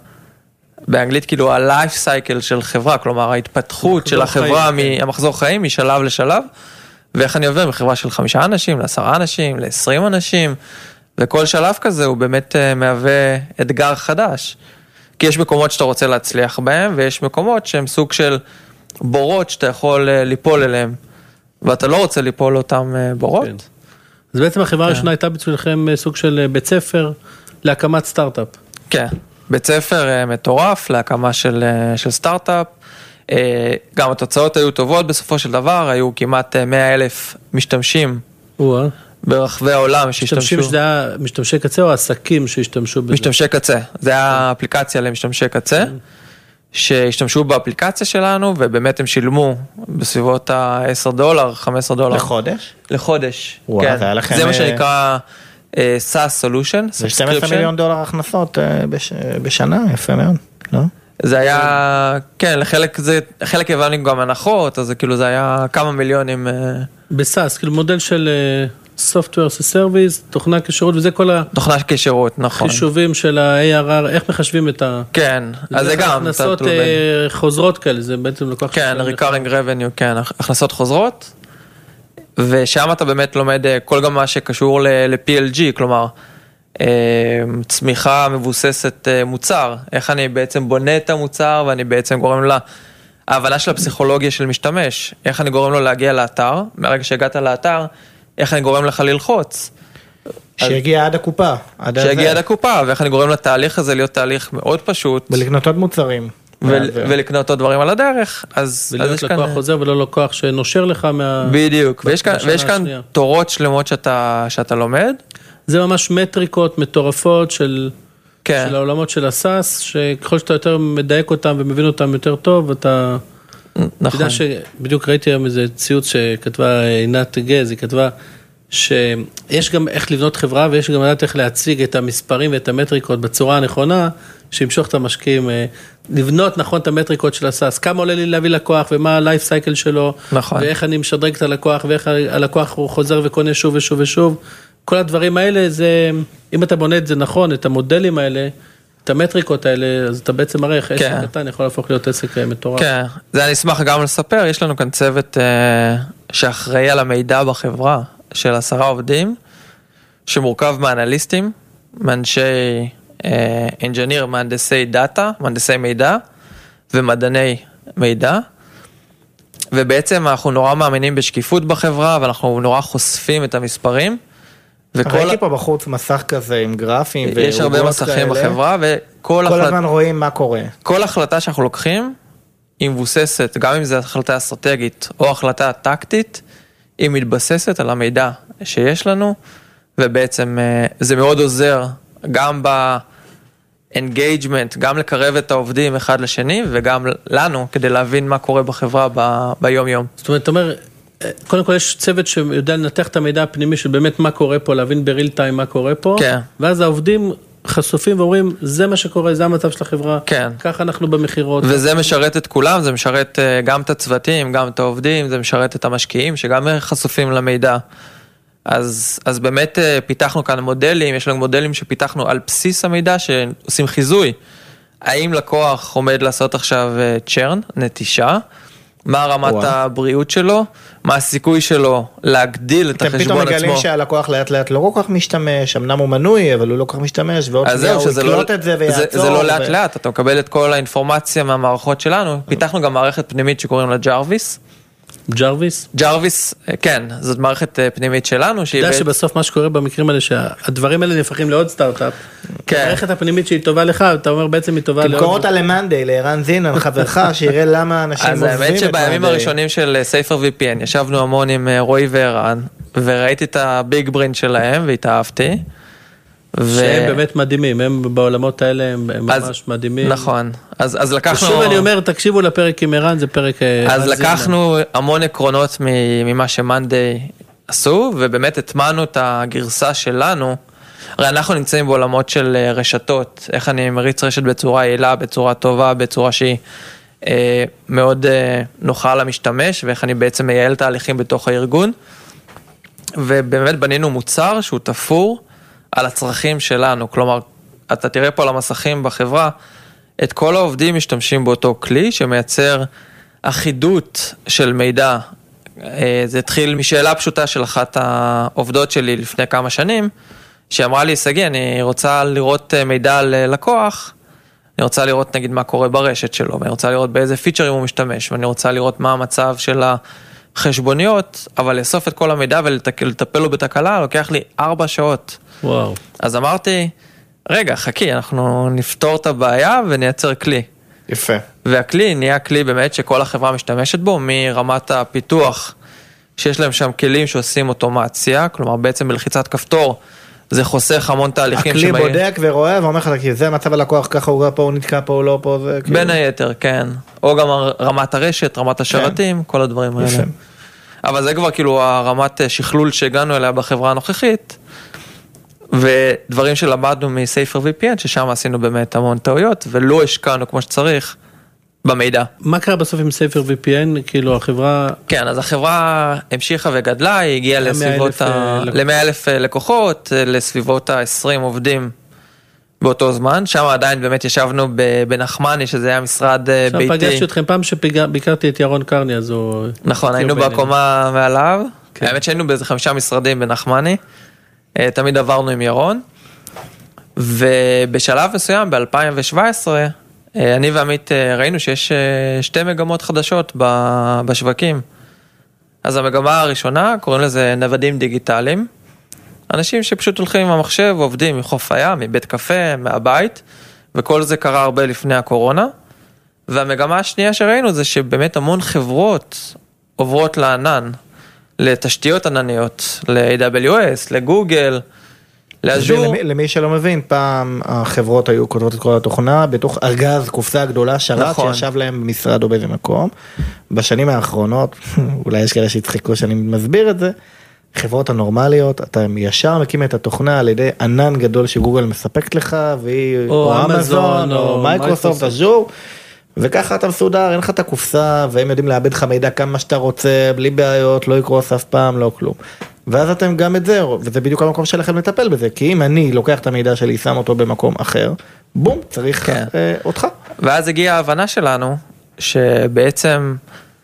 באנגלית כאילו ה-life cycle של חברה, כלומר ההתפתחות של החברה, המחזור חיים משלב לשלב, ואיך אני עובר מחברה של 5 אנשים, ל10 אנשים, ל20 אנשים, וכל שלב כזה הוא באמת מהווה אתגר חדש, כי יש מקומות שאתה רוצה להצליח בהם, ויש מקומות שהם סוג של בורות שאתה יכול ליפול אליהם, ואתה לא רוצה ליפול אותם בורות. כן. אז בעצם החברה הראשונה הייתה בשבילכם סוג של בית ספר להקמת סטארט-אפ. כן. בית ספר מטורף להקמה של סטארט-אפ, גם התוצאות היו טובות בסופו של דבר, היו כמעט 100,000 משתמשים ברחבי העולם שהשתמשו. משתמשי קצה או עסקים שהשתמשו בזה? משתמשי קצה, זה היה אפליקציה למשתמשי קצה, שהשתמשו באפליקציה שלנו, ובאמת הם שילמו בסביבות $10, $15. לחודש? לחודש, כן. זה מה שנקרא SaaS Solution, זה 12 מיליון דולר הכנסות בשנה, יפה מאוד, לא? זה היה, כן, חלק הבנו גם הנחות, אז כאילו זה היה כמה מיליונים. בסאס, כאילו מודל של Software as a Service, תוכנה כשירות, וזה כל תוכנה כשירות, נכון. חישובים של ה-ARR, איך מחשבים את ה... כן, אז זה גם. הכנסות חוזרות כאלה, זה בעצם לקוח... כן, recurring revenue, כן, הכנסות חוזרות, ושם אתה באמת לומד כל גם מה שקשור ל-PLG, כלומר, צמיחה מבוססת מוצר, איך אני בעצם בונה את המוצר, ואני בעצם גורם לה, ההבנה של הפסיכולוגיה של משתמש, איך אני גורם לו להגיע לאתר, מהרגע שהגעת לאתר, איך אני גורם לך ללחוץ. שיגיע עד הקופה. שיגיע עד הקופה, ואיך אני גורם לתהליך הזה להיות תהליך מאוד פשוט. ולקנות עוד מוצרים. ולקנות עוד דברים על הדרך. ולהיות לקוח חוזר ולא לקוח שנושר לך מה... בדיוק, ויש כאן תורות שלמות שאתה לומד. זה ממש מטריקות מטורפות של העולמות של הסאס, שככל שאתה יותר מדייק אותם ומבין אותם יותר טוב, אתה... נכון. יודע שבדיוק ראיתי היום איזה ציוץ שכתבה עינת גז, היא כתבה שיש גם איך לבנות חברה, ויש גם לדעת איך להציג את המספרים ואת המטריקות בצורה הנכונה, שימשוך את המשקיעים, לבנות נכון את המטריקות של הסאס, כמה עולה לי להביא לקוח, ומה ה-life cycle שלו, נכון. ואיך אני משדרג את הלקוח, ואיך הלקוח הוא חוזר וקונה שוב ושוב ושוב, כל הדברים האלה, זה, אם אתה בונה את זה נכון, את המודלים האלה, את המטריקות האלה, אז אתה בעצם מראה איך עסק קטן יכול להפוך להיות עסק מטורף. כן, זה אני אשמח גם לספר, יש לנו כאן צוות שאחראי על המידע בחברה, של 10 עובדים, שמורכב מאנליסטים, מאנשי אנג'יניר, מהנדסי דאטה, מהנדסי מידע, ומדעני מידע, ובעצם אנחנו נורא מאמינים בשקיפות בחברה, ואנחנו נורא חושפים את המספרים, ראיתי פה בחוץ מסך כזה עם גרפים, יש הרבה מסכים בחברה, כל הזמן רואים מה קורה. כל החלטה שאנחנו לוקחים, היא מבוססת, גם אם זו החלטה אסטרטגית, או החלטה טקטית, היא מתבססת על המידע שיש לנו, ובעצם זה מאוד עוזר, גם ב-engagement, גם לקרב את העובדים אחד לשני, וגם לנו, כדי להבין מה קורה בחברה ביום יום. זאת אומרת, אתה אומר, קודם כל יש צוות שיודע לנתח את המידע הפנימי של באמת מה קורה פה, להבין בריל טיים מה קורה פה, כן. ואז העובדים חשופים ואומרים, זה מה שקורה, זה המצב של החברה, כן. ככה אנחנו במחירות. וזה משרת את כולם, זה משרת גם את הצוותים, גם את העובדים, זה משרת את המשקיעים, שגם חשופים למידע. אז באמת פיתחנו כאן מודלים, יש לנו מודלים שפיתחנו על בסיס המידע, שעושים חיזוי. האם לקוח עומד לעשות עכשיו צ'רן, נטישה, מה רמת הבריאות שלו, מה הסיכוי שלו להגדיל את החשבון עצמו. אתם פתאום מגלים שהלקוח לאט לאט לא כל כך משתמש, אמנם הוא מנוי, אבל הוא לא כל כך משתמש, ועוד שנייה הוא יקלוט את זה ויעצור. זה לא לאט לאט, אתה מקבל את כל האינפורמציה מהמערכות שלנו, פיתחנו גם מערכת פנימית שקוראים לה ג'רוויס. ג'רוויס? ג'רוויס, כן, זאת מערכת פנימית שלנו. אתה יודע שבסוף מה שקורה במקרים האלה, שהדברים האלה נהפכים לעוד סטארט-אפ. המערכת הפנימית שהיא טובה לך, אתה אומר בעצם היא טובה לעוד. תמכור אותה למנדי, לערן זינן, חברך, שיראה למה אנשים עוזבים את מנדי. אז האמת שבימים הראשונים של סייפר VPN, ישבנו המון עם רועי וערן, וראיתי את הביג ברין שלהם, והתאהבתי. שהם באמת מדהימים, הם בעולמות האלה הם ממש מדהימים. נכון, אז לקחנו... שוב אני אומר, תקשיבו לפרק עם ערן, זה פרק... אז לקחנו המון עקרונות ממה שמנדי עשו, ובאמת התמנו את הגרסה שלנו. הרי אנחנו נמצאים בעולמות של רשתות, איך אני מריץ רשת בצורה יעילה, בצורה טובה, בצורה שהיא מאוד נוחה למשתמש, ואיך אני בעצם מייעל תהליכים בתוך הארגון. ובאמת בנינו מוצר שהוא תפור, על הצרכים שלנו, כלומר, אתה תראה פה על המסכים בחברה, את כל העובדים משתמשים באותו כלי, שמייצר אחידות של מידע. זה התחיל משאלה פשוטה של אחת העובדות שלי לפני כמה שנים, שאמרה לי, סגי, אני רוצה לראות מידע על לקוח, אני רוצה לראות נגיד מה קורה ברשת שלו, ואני רוצה לראות באיזה פיצ'רים הוא משתמש, ואני רוצה לראות מה המצב של החשבוניות, אבל לאסוף את כל המידע ולטפל לו בתקלה, לוקח לי 4 שעות. וואו. אז אמרתי, רגע, חכי, אנחנו נפתור את הבעיה ונייצר כלי. יפה. והכלי נהיה כלי באמת שכל החברה משתמשת בו, מרמת הפיתוח, שיש להם שם כלים שעושים אוטומציה, כלומר בעצם בלחיצת כפתור, זה חוסך המון תהליכים. הכלי בודק ורואה ואומר לך, כי זה מצב הלקוח, ככה הוא פה, הוא נתקע פה, הוא לא פה, זה כאילו... בין היתר, כן. או גם רמת הרשת, רמת השרתים, כל הדברים האלה. אבל זה כבר כאילו הרמת שכלול שהגענו אליה בחברה הנוכחית, ודברים שלמדנו מסייפר VPN, ששם עשינו באמת המון טעויות, ולא השקענו כמו שצריך במידע. מה קרה בסוף עם סייפר VPN? כאילו החברה... כן, אז החברה המשיכה וגדלה, היא הגיעה לסביבות ל-100,000 לקוחות, לסביבות ה-20 עובדים באותו זמן, שם עדיין באמת ישבנו בנחמני, שזה היה משרד ביתי. שם פגשתי אתכם פעם שביקרתי את ירון קרני, אז הוא... נכון, היינו בקומה מעליו, האמת שהיינו באיזה 5 משרדים בנחמני, תמיד עברנו עם ירון, ובשלב מסוים, ב-2017, אני ועמית ראינו שיש 2 מגמות חדשות בשווקים. אז המגמה הראשונה, קוראים לזה נוודים דיגיטליים, אנשים שפשוט הולכים עם המחשב, עובדים מחוף הים, מבית קפה, מהבית, וכל זה קרה הרבה לפני הקורונה. והמגמה השנייה שראינו זה שבאמת המון חברות עוברות לענן, לתשתיות ענניות, ל-AWS, לגוגל, לאז'ור. למי שלא מבין, פעם החברות היו כותבות את כל התוכנה, בתוך ארגז, קופסה גדולה, שרת, שישב להם במשרד או באיזה מקום. בשנים האחרונות, אולי יש כאלה שהצחיקו שאני מסביר את זה, חברות הנורמליות, אתה ישר מקים את התוכנה על ידי ענן גדול שגוגל מספקת לך, או אמזון, או מייקרוסופט, אז'ור, וככה אתה מסודר, אין לך את הקופסה, והם יודעים לאבד לך מידע כמה שאתה רוצה, בלי בעיות, לא יקרוס אף פעם, לא כלום. ואז אתם גם את זה, וזה בדיוק המקום שלכם לטפל בזה, כי אם אני לוקח את המידע שלי, שם אותו במקום אחר, בום, צריך אותך. ואז הגיעה ההבנה שלנו, שבעצם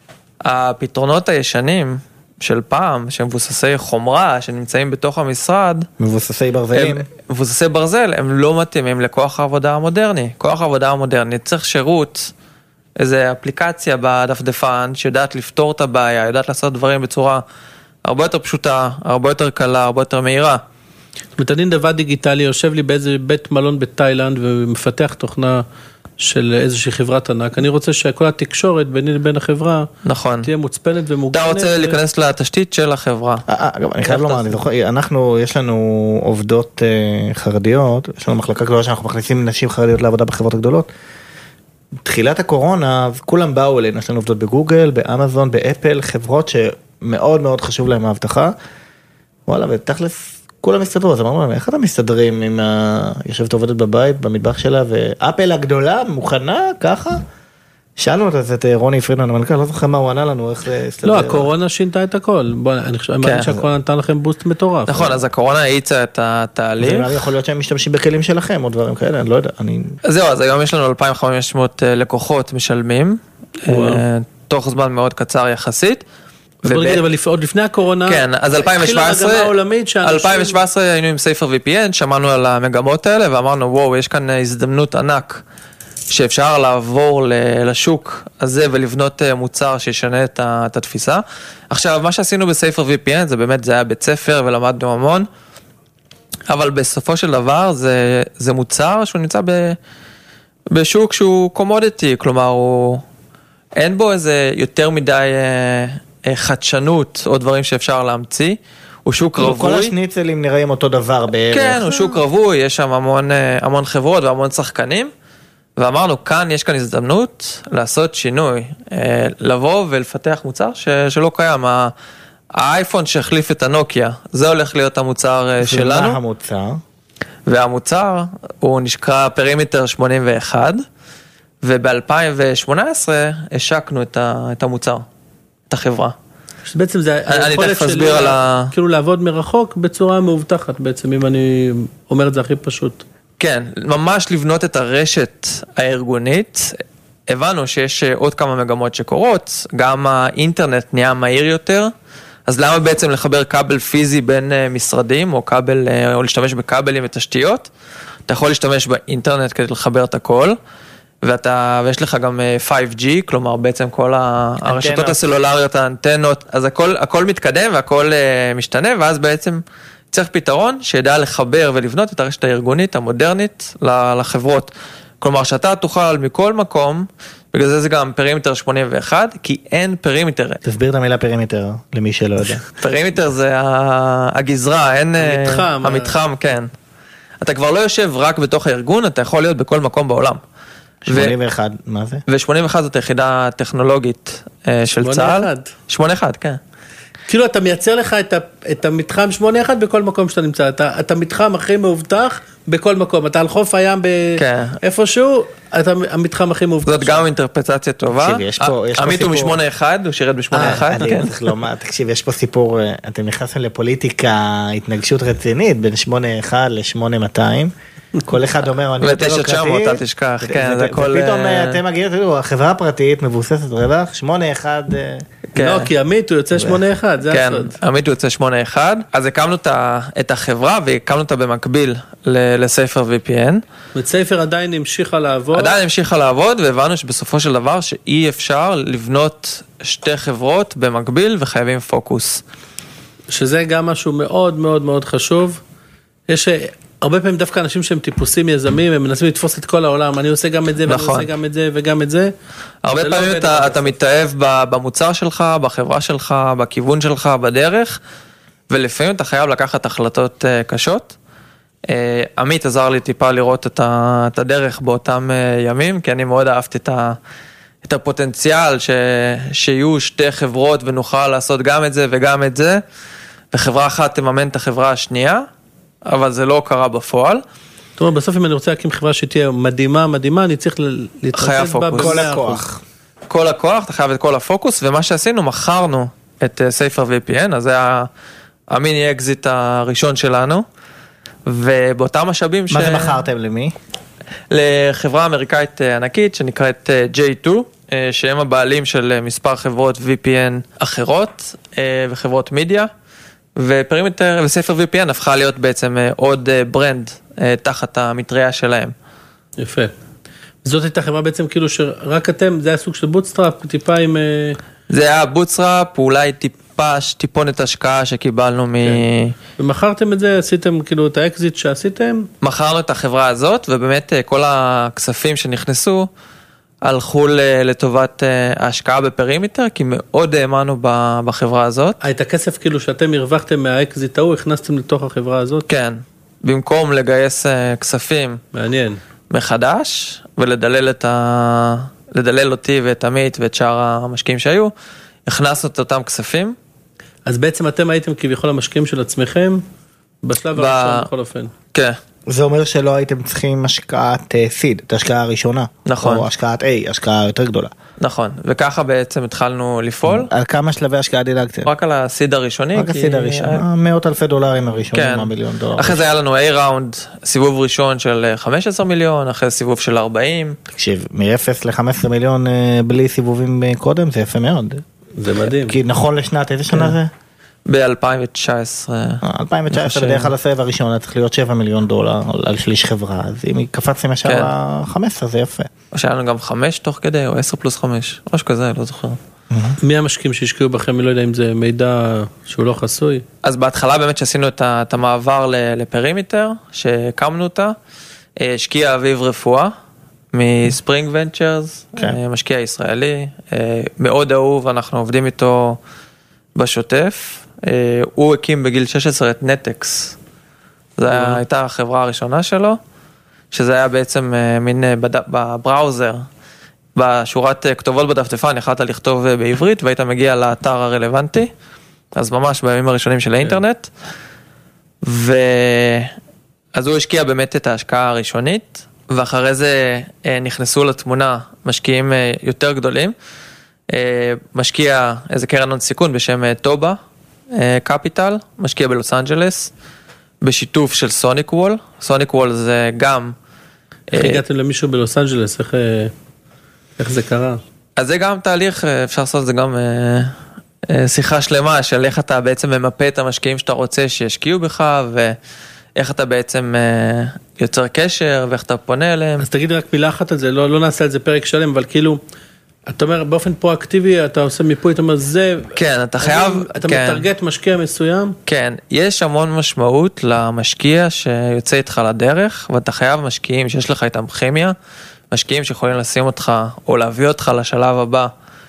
הפתרונות הישנים, של פעם, שהם מבוססי חומרה, שנמצאים בתוך המשרד, מבוססי ברזלים. מבוססי ברזל, הם לא מתאימים לכוח העבודה המודרני. כוח העבודה המודרני צריך שירות, איזו אפליקציה בדפדפן, שיודעת לפתור את הבעיה, יודעת לעשות דברים בצורה הרבה יותר פשוטה, הרבה יותר קלה, הרבה יותר מהירה. מתעניין דבר דיגיטלי, יושב לי באיזה בית מלון בתאילנד, ומפתח תוכנה של איזושהי חברת ענק, אני רוצה שכל התקשורת ביני לבין החברה, נכון. תהיה מוצפנת ומוגנת. אתה רוצה להיכנס לתשתית של החברה. אגב, אני חייב לומר, אנחנו, יש לנו עובדות חרדיות, יש לנו מחלקה גדולה שאנחנו מכניסים נשים חרדיות לעבודה בחברות הגדולות. תחילת הקורונה, כולם באו אלינו, יש לנו עובדות בגוגל, באמזון, באפל, חברות שמאוד מאוד חשוב להם ההבטחה. וואלה, ותכלס, כולם מסתדרו, אז אמרנו להם, איך אתם מסתדרים עם יושבת עובדת בבית, במטבח שלה, ואפל הגדולה, מוכנה, ככה? שאלנו את רוני פרידמן, המנכ"ל, לא זוכר מה הוא ענה לנו, איך זה הסתדר. לא, הקורונה שינתה את הכל. אני חושב שהקורונה נתן לכם בוסט מטורף. נכון, אז הקורונה האיצה את התהליך. זה יכול להיות שהם משתמשים בכלים שלכם, או דברים כאלה, אני לא יודע. זהו, אז היום יש לנו 2,500 לקוחות משלמים, תוך זמן מאוד קצר יחסית. בוא נגיד, אבל עוד לפני הקורונה, כן, אז 2017 היינו עם סייפר VPN, שמענו על המגמות האלה, ואמרנו, וואו, יש כאן הזדמנות ענק, שאפשר לעבור לשוק הזה, ולבנות מוצר שישנה את התפיסה. עכשיו, מה שעשינו בסייפר VPN, זה באמת, זה היה בית ספר, ולמדנו המון, אבל בסופו של דבר, זה מוצר שהוא נמצא בשוק שהוא קומודיטי, כלומר, אין בו איזה יותר מדי חדשנות או דברים שאפשר להמציא, הוא שוק רווי. כל השניצלים נראים אותו דבר בערך. כן, הוא שוק רווי, יש שם המון חברות והמון שחקנים, ואמרנו, כאן יש כאן הזדמנות לעשות שינוי, לבוא ולפתח מוצר שלא קיים, האייפון שהחליף את הנוקיה, זה הולך להיות המוצר שלנו. ומה המוצר? והמוצר הוא נשקרא פרימיטר 81, וב-2018 השקנו את המוצר. החברה. בעצם זה היכולת שלי כאילו לעבוד מרחוק בצורה מאובטחת בעצם, אם אני אומר את זה הכי פשוט. כן, ממש לבנות את הרשת הארגונית. הבנו שיש עוד כמה מגמות שקורות, גם האינטרנט נהיה מהיר יותר, אז למה בעצם לחבר כבל פיזי בין משרדים, או להשתמש בכבלים ותשתיות? אתה יכול להשתמש באינטרנט כדי לחבר את הכל, ויש לך גם 5G, כלומר בעצם כל הרשתות הסלולריות, האנטנות, אז הכל מתקדם והכל משתנה, ואז בעצם צריך פתרון שידע לחבר ולבנות את הרשת הארגונית המודרנית לחברות. כלומר שאתה תוכל מכל מקום, בגלל זה גם פרימיטר 81, כי אין פרימיטר. תסביר את המילה פרימיטר למי שלא יודע. פרימיטר זה הגזרה, אין... המתחם, כן. אתה כבר לא יושב רק בתוך הארגון, אתה יכול להיות בכל מקום בעולם. 81, מה זה? ו-81 זאת היחידה טכנולוגית של צה"ל. 81, כן. כאילו אתה מייצר לך את המתחם 8-1 בכל מקום שאתה נמצא, אתה מתחם הכי מאובטח בכל מקום, אתה על חוף הים איפשהו, אתה המתחם הכי מאובטח. זאת גם אינטרפרטציה טובה. עמית הוא מ-8-1, הוא שירת ב-8-1. אני צריך לומר, תקשיב, יש פה סיפור, אתם נכנסים לפוליטיקה, התנגשות רצינית בין 8-1 ל-8200, כל אחד אומר, אני יותר לא קרטית, אל תשכח, כן, זה הכל... ופתאום אתם מגיעים, תראו, החברה הפרטית מבוססת רווח, 8-1... לא, כי עמית הוא יוצא 8-1, זה הסוד. כן, עמית הוא יוצא 8-1, אז הקמנו את החברה, והקמנו אותה במקביל לסייפר VPN. וסייפר עדיין המשיכה לעבוד? עדיין המשיכה לעבוד, והבנו שבסופו של דבר שאי אפשר לבנות שתי חברות במקביל, וחייבים פוקוס. שזה גם משהו מאוד מאוד מאוד חשוב. יש... הרבה פעמים דווקא אנשים שהם טיפוסים יזמים, הם מנסים לתפוס את כל העולם, אני עושה גם את זה, ואני עושה גם את זה, וגם את זה. הרבה פעמים אתה מתאהב במוצר שלך, בחברה שלך, בכיוון שלך, בדרך, ולפעמים אתה חייב לקחת החלטות קשות. עמית עזר לי טיפה לראות את הדרך באותם ימים, כי אני מאוד אהבתי את הפוטנציאל שיהיו שתי חברות ונוכל לעשות גם את זה וגם את זה, וחברה אחת תממן את החברה השנייה, אבל זה לא קרה בפועל. זאת אומרת, בסוף אם אני רוצה להקים חברה שתהיה מדהימה, אני צריך להתרכז בה כל הכוח. כל הכוח, אתה חייב את כל הפוקוס, ומה שעשינו, מכרנו את סייפר VPN, אז זה המיני אקזיט הראשון שלנו, ובאותם משאבים מה זה מכרתם למי? לחברה אמריקאית ענקית, שנקראת J2, שהם הבעלים של מספר חברות VPN אחרות, וחברות מידיה, ופרימיטר וסייפר VPN הפכה להיות בעצם עוד ברנד תחת המטריה שלהם. יפה. זאת הייתה חברה בעצם כאילו שרק אתם, זה היה סוג של בוטסטראפ, טיפה עם... זה היה בוטסטראפ, אולי טיפונת השקעה שקיבלנו מ... ומכרתם את זה, עשיתם כאילו את האקזיט שעשיתם? מכרנו את החברה הזאת, ובאמת כל הכספים שנכנסו, הלכו לטובת ההשקעה בפרימיטר, כי מאוד האמנו בחברה הזאת. את הכסף כאילו שאתם הרווחתם מהאקזיט ההוא, הכנסתם לתוך החברה הזאת? כן, במקום לגייס כספים. מעניין. מחדש, ולדלל אותי ואת עמית ואת שאר המשקיעים שהיו, הכנסנו את אותם כספים. אז בעצם אתם הייתם כביכול המשקיעים של עצמכם, בשלב הראשון בכל אופן. כן. זה אומר שלא הייתם צריכים השקעת סיד, את ההשקעה הראשונה. נכון. או השקעת A, השקעה יותר גדולה. נכון, וככה בעצם התחלנו לפעול. על כמה שלבי השקעה דילגתם? רק על הסיד הראשוני. רק הסיד הראשון, מאות אלפי דולרים הראשונים, $1 מיליון. אחרי זה היה לנו A-ראונד, סיבוב ראשון של 15 מיליון, אחרי סיבוב של 40. תקשיב, מ-0 ל-15 מיליון בלי סיבובים קודם, זה יפה מאוד. זה מדהים. כי נכון לשנת, איזה שנה זה? ב-2019. 2019 בדרך כלל הסבב הראשון צריך להיות $7 מיליון על שליש חברה, אז אם קפצתם ישר ל-15 זה יפה. או שהיה לנו גם 5 תוך כדי, או 10 פלוס 5, משהו כזה, לא זוכר. מי המשקיעים שהשקיעו בכם, אני לא יודע אם זה מידע שהוא לא חסוי? אז בהתחלה באמת שעשינו את המעבר לפרימיטר, שהקמנו אותה, השקיע אביב רפואה, מספרינג ונצ'רס, משקיע ישראלי, מאוד אהוב, אנחנו עובדים איתו בשוטף, הוא הקים בגיל 16 את נטקס, זו הייתה החברה הראשונה שלו, שזה היה בעצם מין בבראוזר, בשורת כתובות בדפדפן, יכלת לכתוב בעברית, והיית מגיע לאתר הרלוונטי, אז ממש בימים הראשונים של האינטרנט, אז הוא השקיע באמת את ההשקעה הראשונית, ואחרי זה נכנסו לתמונה משקיעים יותר גדולים, משקיע איזה קרן הון סיכון בשם טובה קפיטל, משקיע בלוס אנג'לס, בשיתוף של סוניק וול. סוניק וול זה גם... איך הגעתם למישהו בלוס אנג'לס? איך זה קרה? אז זה גם תהליך, אפשר לעשות זה גם שיחה שלמה, של איך אתה בעצם ממפה את המשקיעים שאתה רוצה שישקיעו בך, ואיך אתה בעצם יוצר קשר, ואיך אתה פונה אליהם. אז תגיד רק מילה אחת על זה, לא נעשה על זה פרק שלם, אבל כאילו... אתה אומר, באופן פרואקטיבי, אתה עושה מיפוי, אתה אומר, זה... כן, אתה חייב... אתה מטרגט משקיע מסוים? כן, יש המון משמעות למשקיע שיוצא איתך לדרך, ואתה חייב משקיעים שיש לך איתם כימיה, משקיעים שיכולים לשים אותך, או להביא אותך לשלב הבא,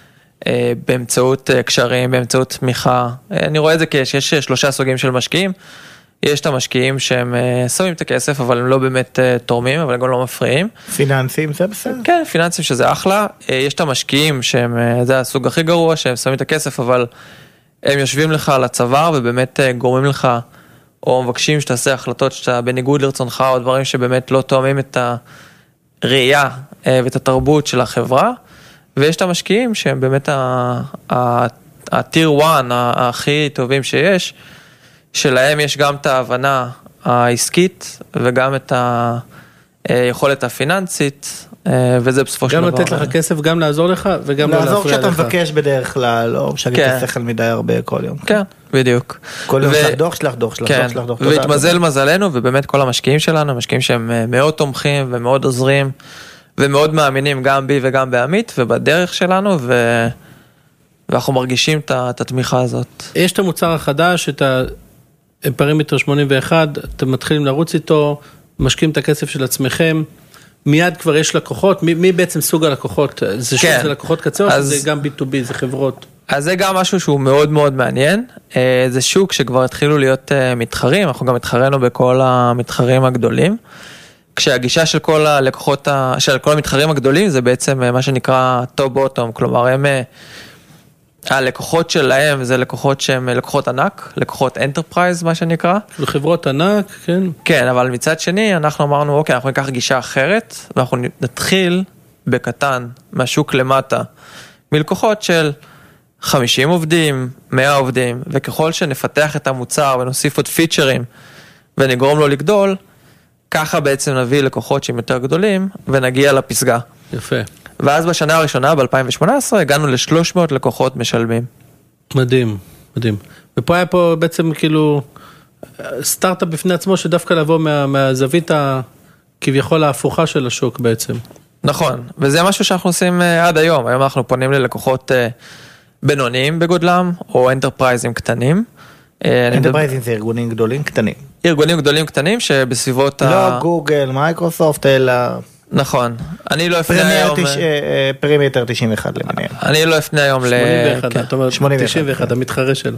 באמצעות קשרים, באמצעות תמיכה. אני רואה את זה יש 3 סוגים של משקיעים, יש את המשקיעים שהם שמים את הכסף, אבל הם לא באמת תורמים, אבל הם גם לא מפריעים. פיננסים, זה בסדר? כן, פיננסים שזה אחלה. יש את המשקיעים שהם, זה הסוג הכי גרוע, שהם שמים את הכסף, אבל הם יושבים לך על הצוואר ובאמת גורמים לך, או מבקשים שתעשה החלטות שאתה בניגוד לרצונך, או דברים שבאמת לא תואמים את הראייה ואת התרבות של החברה, ויש את המשקיעים שהם באמת הטיר 1, הכי טובים שיש, שלהם יש גם את ההבנה העסקית, וגם את היכולת הפיננסית, וזה בסופו של דבר. גם לתת לך כסף, גם לעזור לך, וגם לא להפריע לך. לעזור כשאתה מבקש בדרך כלל, לא משגע את השכל מדי הרבה כל יום. כן, בדיוק. כל יום שלח דוח. והתמזל מזלנו, ובאמת כל המשקיעים שלנו, המשקיעים שהם מאוד תומכים ומאוד עוזרים, ומאוד מאמינים גם בי וגם בעמית, ובדרך שלנו, ואנחנו מרגישים את התמיכה הזאת. יש את המוצר החדש, את הפרימטר 81, אתם מתחילים לרוץ איתו, משקיעים את הכסף של עצמכם, מיד כבר יש לקוחות, מי בעצם סוג הלקוחות? זה שוב, זה לקוחות קצה, או זה גם B2B, זה חברות? אז זה גם משהו שהוא מאוד מאוד מעניין, זה שוק שכבר התחילו להיות מתחרים, אנחנו גם התחרנו בכל המתחרים הגדולים, כשהגישה של כל הלקוחות, של כל המתחרים הגדולים, זה בעצם מה שנקרא טופ בוטום, כלומר הם, הלקוחות שלהם זה לקוחות שהם לקוחות ענק, לקוחות אנטרפרייז מה שנקרא. חברות ענק, כן. כן, אבל מצד שני אנחנו אמרנו, אוקיי, אנחנו ניקח גישה אחרת, ואנחנו נתחיל בקטן, מהשוק למטה, מלקוחות של 50 עובדים, 100 עובדים, וככל שנפתח את המוצר ונוסיף עוד פיצ'רים, ונגרום לו לגדול, ככה בעצם נביא לקוחות שהם יותר גדולים, ונגיע לפסגה. יפה. ואז בשנה הראשונה, ב-2018, הגענו ל-300 לקוחות משלמים. מדהים, מדהים. ופה היה פה בעצם כאילו, סטארט-אפ בפני עצמו, שדווקא לבוא מהזווית כביכול ההפוכה של השוק בעצם. נכון, וזה משהו שאנחנו עושים עד היום. היום אנחנו פונים ללקוחות בינוניים בגודלם, או אנטרפרייזים קטנים. אנטרפרייזים זה ארגונים גדולים קטנים. ארגונים גדולים קטנים שבסביבות לא גוגל, מייקרוסופט, אלא... נכון. אני לא אפנה היום... פרימטר 91 למניע. אני לא אפנה היום 81, אתה אומר 91, המתחרה שלו.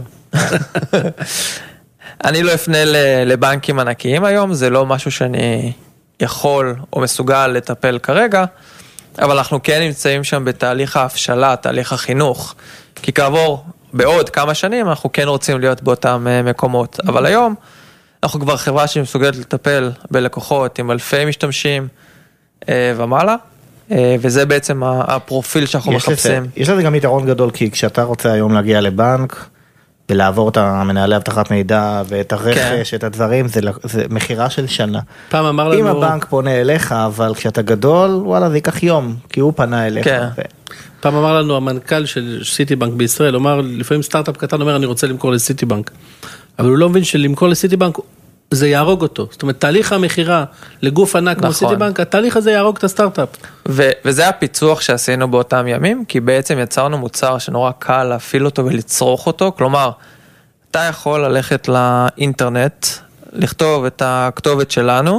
אני לא אפנה לבנקים ענקיים היום, זה לא משהו שאני יכול או מסוגל לטפל כרגע, אבל אנחנו כן נמצאים שם בתהליך ההפשלה, תהליך החינוך, כי כעבור בעוד כמה שנים אנחנו כן רוצים להיות באותם מקומות, אבל היום אנחנו כבר חברה שמסוגלת לטפל בלקוחות עם אלפי משתמשים ומעלה, וזה בעצם הפרופיל שאנחנו מחפשים. יש לזה גם יתרון גדול, כי כשאתה רוצה היום להגיע לבנק, ולעבור את המנהלי אבטחת מידע, ואת הרכש, את הדברים, זה מחירה של שנה. פעם אמר לנו... אם הבנק פונה אליך, אבל כשאתה גדול, וואלה, זה ייקח יום, כי הוא פנה אליך. פעם אמר לנו המנכ"ל של סיטי בנק בישראל, אומר, לפעמים סטארט-אפ קטן אומר, אני רוצה למכור לסיטי בנק. אבל הוא לא מבין שלמכור לסיטי בנק, זה יהרוג אותו. זאת אומרת, תהליך המחירה לגוף ענק כמו סיטי בנק, התהליך הזה יהרוג את הסטארט-אפ. וזה הפיצוח שעשינו באותם ימים, כי בעצם יצרנו מוצר שנורא קל להפעיל אותו ולצרוך אותו, כלומר, אתה יכול ללכת לאינטרנט, לכתוב את הכתובת שלנו,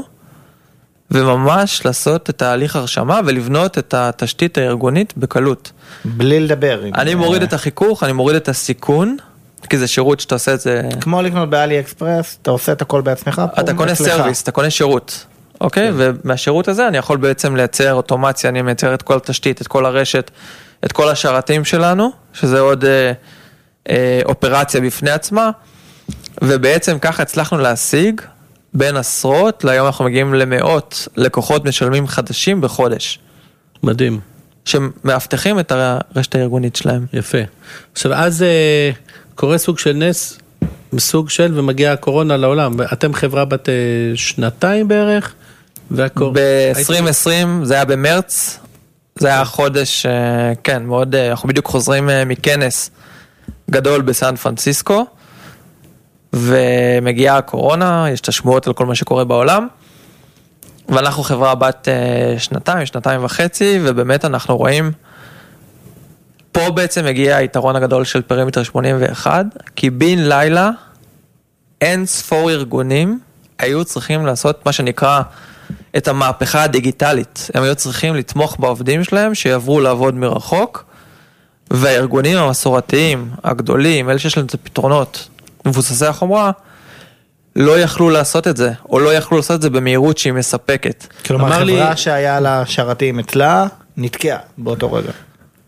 וממש לעשות את תהליך הרשמה, ולבנות את התשתית הארגונית בקלות. בלי לדבר. אני מוריד את החיכוך, אני מוריד את הסיכון, כי זה שירות שאתה עושה את זה... כמו לקנות באלי אקספרס, אתה עושה את הכל בעצמך. אתה קונה סרוויס, אתה קונה שירות, אוקיי? ומהשירות הזה אני יכול בעצם לייצר אוטומציה, אני מייצר את כל התשתית, את כל הרשת, את כל השרתים שלנו, שזה עוד אופרציה בפני עצמה, ובעצם ככה הצלחנו להשיג בין עשרות, להיום אנחנו מגיעים למאות לקוחות משלמים חדשים בחודש. מדהים. שמאבטחים את הרשת הארגונית שלהם. יפה. עכשיו, אז קורה סוג של נס, סוג של, ומגיעה הקורונה לעולם. אתם חברה בת שנתיים בערך, ב-2020, זה היה במרץ, זה היה חודש, כן, מאוד, אנחנו בדיוק חוזרים מכנס גדול בסן פרנסיסקו, ומגיעה הקורונה, יש את השמועות על כל מה שקורה בעולם, ואנחנו חברה בת שנתיים וחצי, ובאמת אנחנו רואים, פה בעצם הגיע היתרון הגדול של פרימטר 81, כי בין לילה, אין ספור ארגונים, היו צריכים לעשות מה שנקרא את המהפכה הדיגיטלית. הם היו צריכים לתמוך בעובדים שלהם, שיעברו לעבוד מרחוק, והארגונים המסורתיים, הגדולים, אלה שיש להם את הפתרונות, מבוססי החומרה, לא יכלו לעשות את זה, או לא יכלו לעשות את זה במהירות שהיא מספקת. כלומר, חברה שהיה לה שרתים אצלה, נתקעה באותו רגע.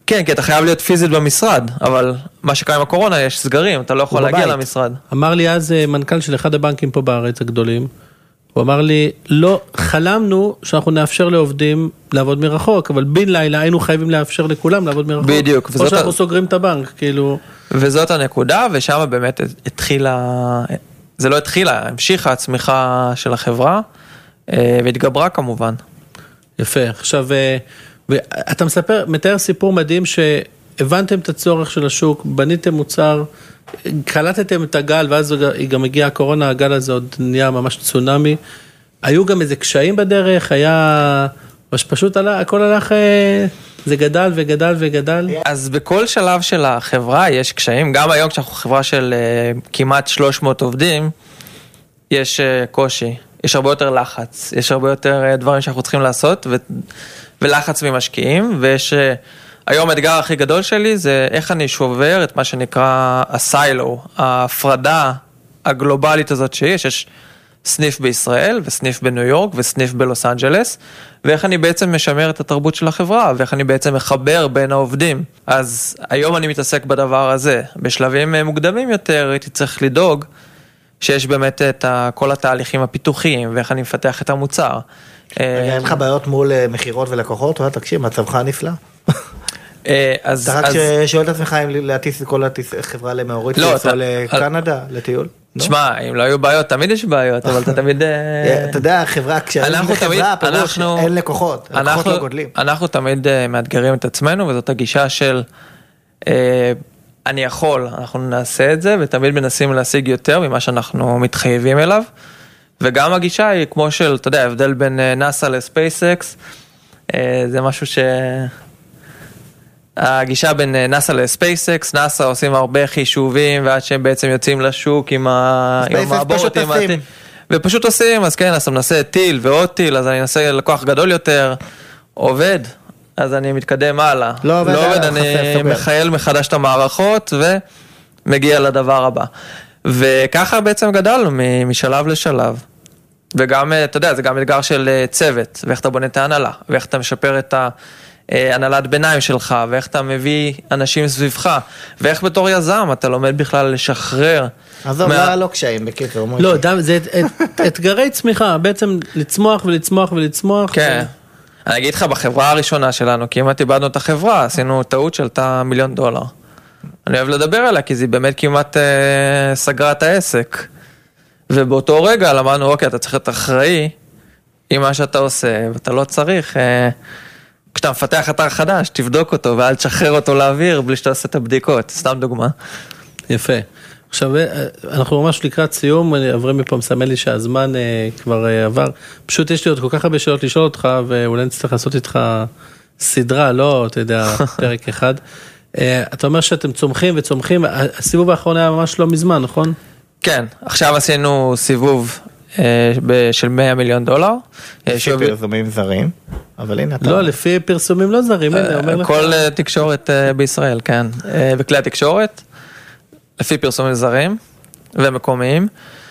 כן, כי אתה חייב להיות פיזית במשרד, אבל מה שקרה עם הקורונה, יש סגרים, אתה לא יכול להגיע למשרד. אמר לי אז מנכ"ל של אחד הבנקים פה בארץ הגדולים, הוא אמר לי, לא, חלמנו שאנחנו נאפשר לעובדים לעבוד מרחוק, אבל בין לילה היינו חייבים לאפשר לכולם לעבוד מרחוק. בדיוק. או שאנחנו סוגרים את הבנק, כאילו. וזאת הנקודה, ושם באמת התחילה, זה לא התחילה, המשיכה הצמיחה של החברה, והתגברה כמובן. יפה, עכשיו, אתה מתאר סיפור מדהים שהבנתם את הצורך של השוק, בניתם מוצר, קלטתם את הגל, ואז היא גם הגיעה הקורונה, הגל הזה עוד נהיה ממש צונמי, היו גם איזה קשיים בדרך, היה, פשוט הכל הלך, זה גדל וגדל וגדל. אז בכל שלב של החברה יש קשיים, גם היום כשאנחנו חברה של כמעט 300 עובדים, יש קושי, יש הרבה יותר לחץ, יש הרבה יותר דברים שאנחנו צריכים לעשות, ולחץ ממשקיעים, ויש, היום האתגר הכי גדול שלי זה איך אני שובר את מה שנקרא הסיילו, ההפרדה הגלובלית הזאת שיש, יש סניף בישראל, וסניף בניו יורק, וסניף בלוס אנג'לס, ואיך אני בעצם משמר את התרבות של החברה, ואיך אני בעצם מחבר בין העובדים. אז היום אני מתעסק בדבר הזה. בשלבים מוקדמים יותר, הייתי צריך לדאוג, שיש באמת את כל התהליכים הפיתוחיים, ואיך אני מפתח את המוצר. אין לך בעיות מול מחירות ולקוחות? תקשיב, מצבך נפלא. אתה רק שואל את עצמך אם להטיס את כל החברה למאוריציוס או לקנדה, לטיול? תשמע, אם לא היו בעיות, תמיד יש בעיות, אבל אתה תמיד... אתה יודע, חברה, כשאין בחברה, פירוש, אין לקוחות, לקוחות לא גודלים. אנחנו תמיד מאתגרים את עצמנו, וזאת הגישה של אני יכול, אנחנו נעשה את זה, ותמיד מנסים להשיג יותר ממה שאנחנו מתחייבים אליו, וגם הגישה היא כמו של, אתה יודע, ההבדל בין נאסא לספייסקס, זה משהו הגישה בין נאסא לספייסקס, נאסא עושים הרבה חישובים, ועד שהם בעצם יוצאים לשוק עם המעבורת, ופשוט עושים, אז כן, אז אני מנסה טיל ועוד טיל, אז אני אנסה לקוח גדול יותר, עובד, אז אני מתקדם הלאה. לא עובד, אני מחייל מחדש את המערכות, ומגיע לדבר הבא. וככה בעצם גדלנו, משלב לשלב. וגם, אתה יודע, זה גם אתגר של צוות, ואיך אתה בונה את ההנהלה, ואיך אתה משפר את הנהלת ביניים שלך, ואיך אתה מביא אנשים סביבך, ואיך בתור יזם אתה לומד בכלל לשחרר. אז לא קשיים, בקיצור. לא, זה אתגרי צמיחה, בעצם לצמוח ולצמוח ולצמוח. כן. אני אגיד לך, בחברה הראשונה שלנו, כמעט איבדנו את החברה, עשינו טעות של $1,000,000. אני אוהב לדבר עליה, כי זה באמת כמעט סגרה את העסק. ובאותו רגע למדנו, אוקיי, אתה צריך להיות אחראי עם מה שאתה עושה, ואתה לא צריך, כשאתה מפתח אתר חדש, תבדוק אותו, ואל תשחרר אותו לאוויר, בלי שאתה עושה את הבדיקות, סתם דוגמה. יפה. עכשיו, אנחנו ממש לקראת סיום, עברים מפה, מסמל לי שהזמן כבר עבר. פשוט יש לי עוד כל כך הרבה שאלות לשאול אותך, ואולי נצטרך לעשות איתך סדרה, לא, אתה יודע, פרק אחד. אתה אומר שאתם צומחים וצומחים, הסיבוב האחרון היה ממש לא מזמן, נכון? כן, עכשיו עשינו סיבוב של $100,000,000. לפי פרסומים זרים, אבל הנה אתה... לא, לפי פרסומים לא זרים, הנה, אומר לך. כל תקשורת בישראל, כן. וכלי התקשורת, לפי פרסומים זרים ומקומיים.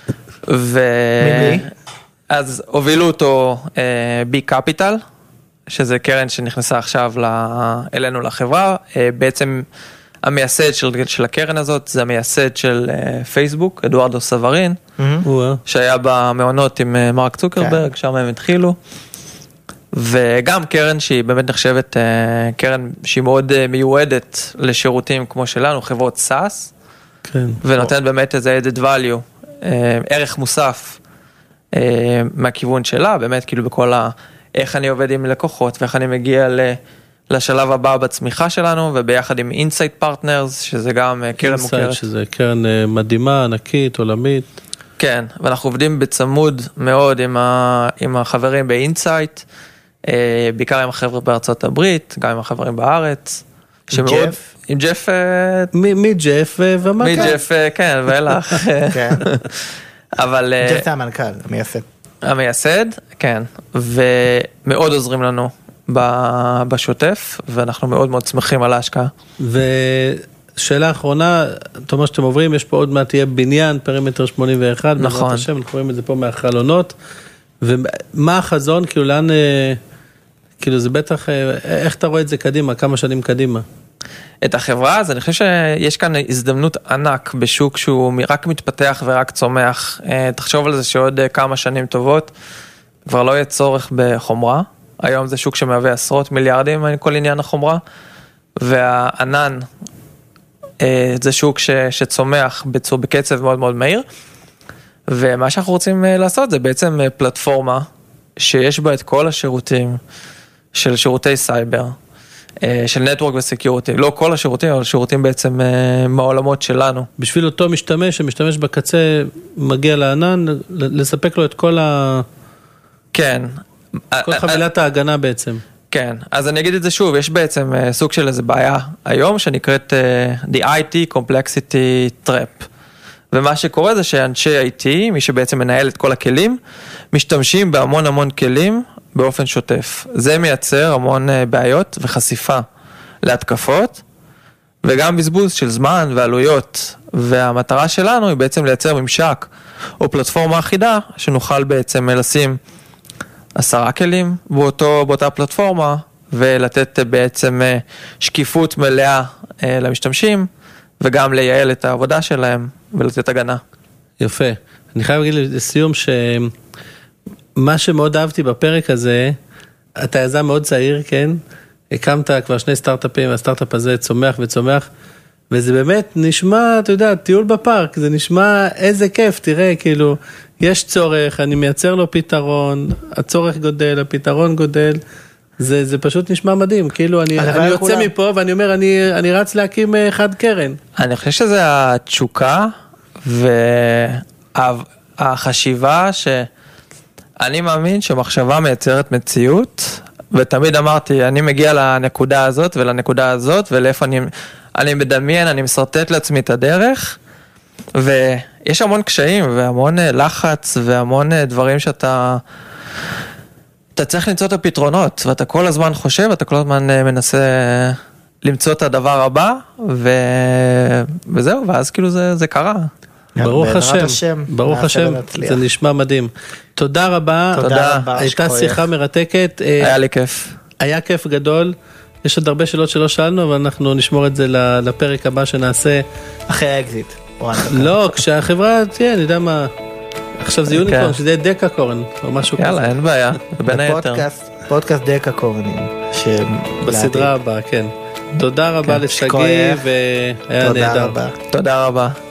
אז הובילו אותו בי קפיטל, שזה קרן שנכנסה עכשיו אלינו לחברה, בעצם המייסד של הקרן הזאת, זה המייסד של פייסבוק, אדוארדו סוורין, שהיה במעונות עם מרק צוקרברג, שם הם התחילו, וגם קרן שהיא באמת נחשבת קרן שהיא מאוד מיועדת לשירותים כמו שלנו, חברות סאס, ונותנת באמת איזה added value, ערך מוסף מהכיוון שלה, באמת כאילו בכל איך אני עובד עם לקוחות, ואיך אני מגיע לשלב הבא בצמיחה שלנו, וביחד עם Insight Partners, שזה גם קרן מוכרת. שזה קרן מדהימה, ענקית, עולמית. כן, ואנחנו עובדים בצמוד מאוד עם החברים ב-Insight, בעיקר עם החבר'ה בארצות הברית, גם עם החברים בארץ. עם ג'ף? עם ג'ף... מג'ף ומנכ"ל. מג'ף, כן, ואלך. כן. אבל... ג'ף זה המנכ"ל, המייסד. המייסד, כן, ומאוד עוזרים לנו בשוטף, ואנחנו מאוד מאוד שמחים על ההשקעה. ושאלה האחרונה, אתה אומר שאתם עוברים, יש פה עוד מעט תהיה בניין, פרימטר 81, נכון. השם, אנחנו רואים את זה פה מהחלונות, ומה החזון, כאילו לאן, כאילו זה בטח, איך אתה רואה את זה קדימה, כמה שנים קדימה? את החברה, אז אני חושב שיש כאן הזדמנות ענק בשוק שהוא רק מתפתח ורק צומח. תחשוב על זה שעוד כמה שנים טובות, כבר לא יהיה צורך בחומרה. היום זה שוק שמהווה עשרות מיליארדים כל עניין החומרה, והענן זה שוק שצומח בקצב מאוד מאוד מהיר, ומה שאנחנו רוצים לעשות זה בעצם פלטפורמה שיש בה את כל השירותים של שירותי סייבר, של נטוורק וסקיוריטי, לא כל השירותים, אבל שירותים בעצם מהעולמות שלנו. בשביל אותו משתמש, המשתמש בקצה מגיע לענן, לספק לו את כל כן. כל חבילת ההגנה בעצם. כן, אז אני אגיד את זה שוב, יש בעצם סוג של איזה בעיה היום, שנקראת the IT Complexity Trap. ומה שקורה זה שאנשי IT, מי שבעצם מנהל את כל הכלים, משתמשים בהמון המון כלים באופן שוטף. זה מייצר המון בעיות וחשיפה להתקפות, וגם בזבוז של זמן ועלויות. והמטרה שלנו היא בעצם לייצר ממשק או פלטפורמה אחידה, שנוכל בעצם לשים 10 כלים באותה פלטפורמה, ולתת בעצם שקיפות מלאה למשתמשים, וגם לייעל את העבודה שלהם, ולתת הגנה. יפה. אני חייב להגיד לסיום שמה שמאוד אהבתי בפרק הזה, אתה יזם מאוד צעיר, כן? הקמת כבר 2 סטארט-אפים, הסטארט-אפ הזה צומח וצומח, וזה באמת נשמע, אתה יודע, טיול בפארק, זה נשמע איזה כיף, תראה, כאילו, יש צורך, אני מייצר לו פתרון, הצורך גודל, הפתרון גודל, זה פשוט נשמע מדהים, כאילו אני יוצא מפה ואני אומר, אני רץ להקים אחד קרן. אני חושב שזה התשוקה והחשיבה שאני מאמין שמחשבה מייצרת מציאות, ותמיד אמרתי, אני מגיע לנקודה הזאת ולנקודה הזאת, ולאיפה אני מדמיין, אני מסרטט לעצמי את הדרך, ויש המון קשיים והמון לחץ והמון דברים שאתה צריך למצוא את הפתרונות, ואתה כל הזמן חושב, אתה כל הזמן מנסה למצוא את הדבר הבא, וזהו, ואז כאילו זה קרה. ברוך השם, ברוך השם, זה נשמע מדהים. תודה רבה, הייתה שיחה מרתקת. היה לי כיף. היה כיף גדול. יש עוד הרבה שאלות שלא שאלנו, אבל אנחנו נשמור את זה לפרק הבא שנעשה. אחרי האקזיט. לא, כשהחברה תהיה, אני יודע מה, עכשיו זה יוניקורן, שזה דקקורן, או משהו כזה. יאללה, אין בעיה, בין היתר. פודקאסט דקקורנים. בסדרה הבאה, כן. תודה רבה לשגיא, והיה נהדר. תודה רבה.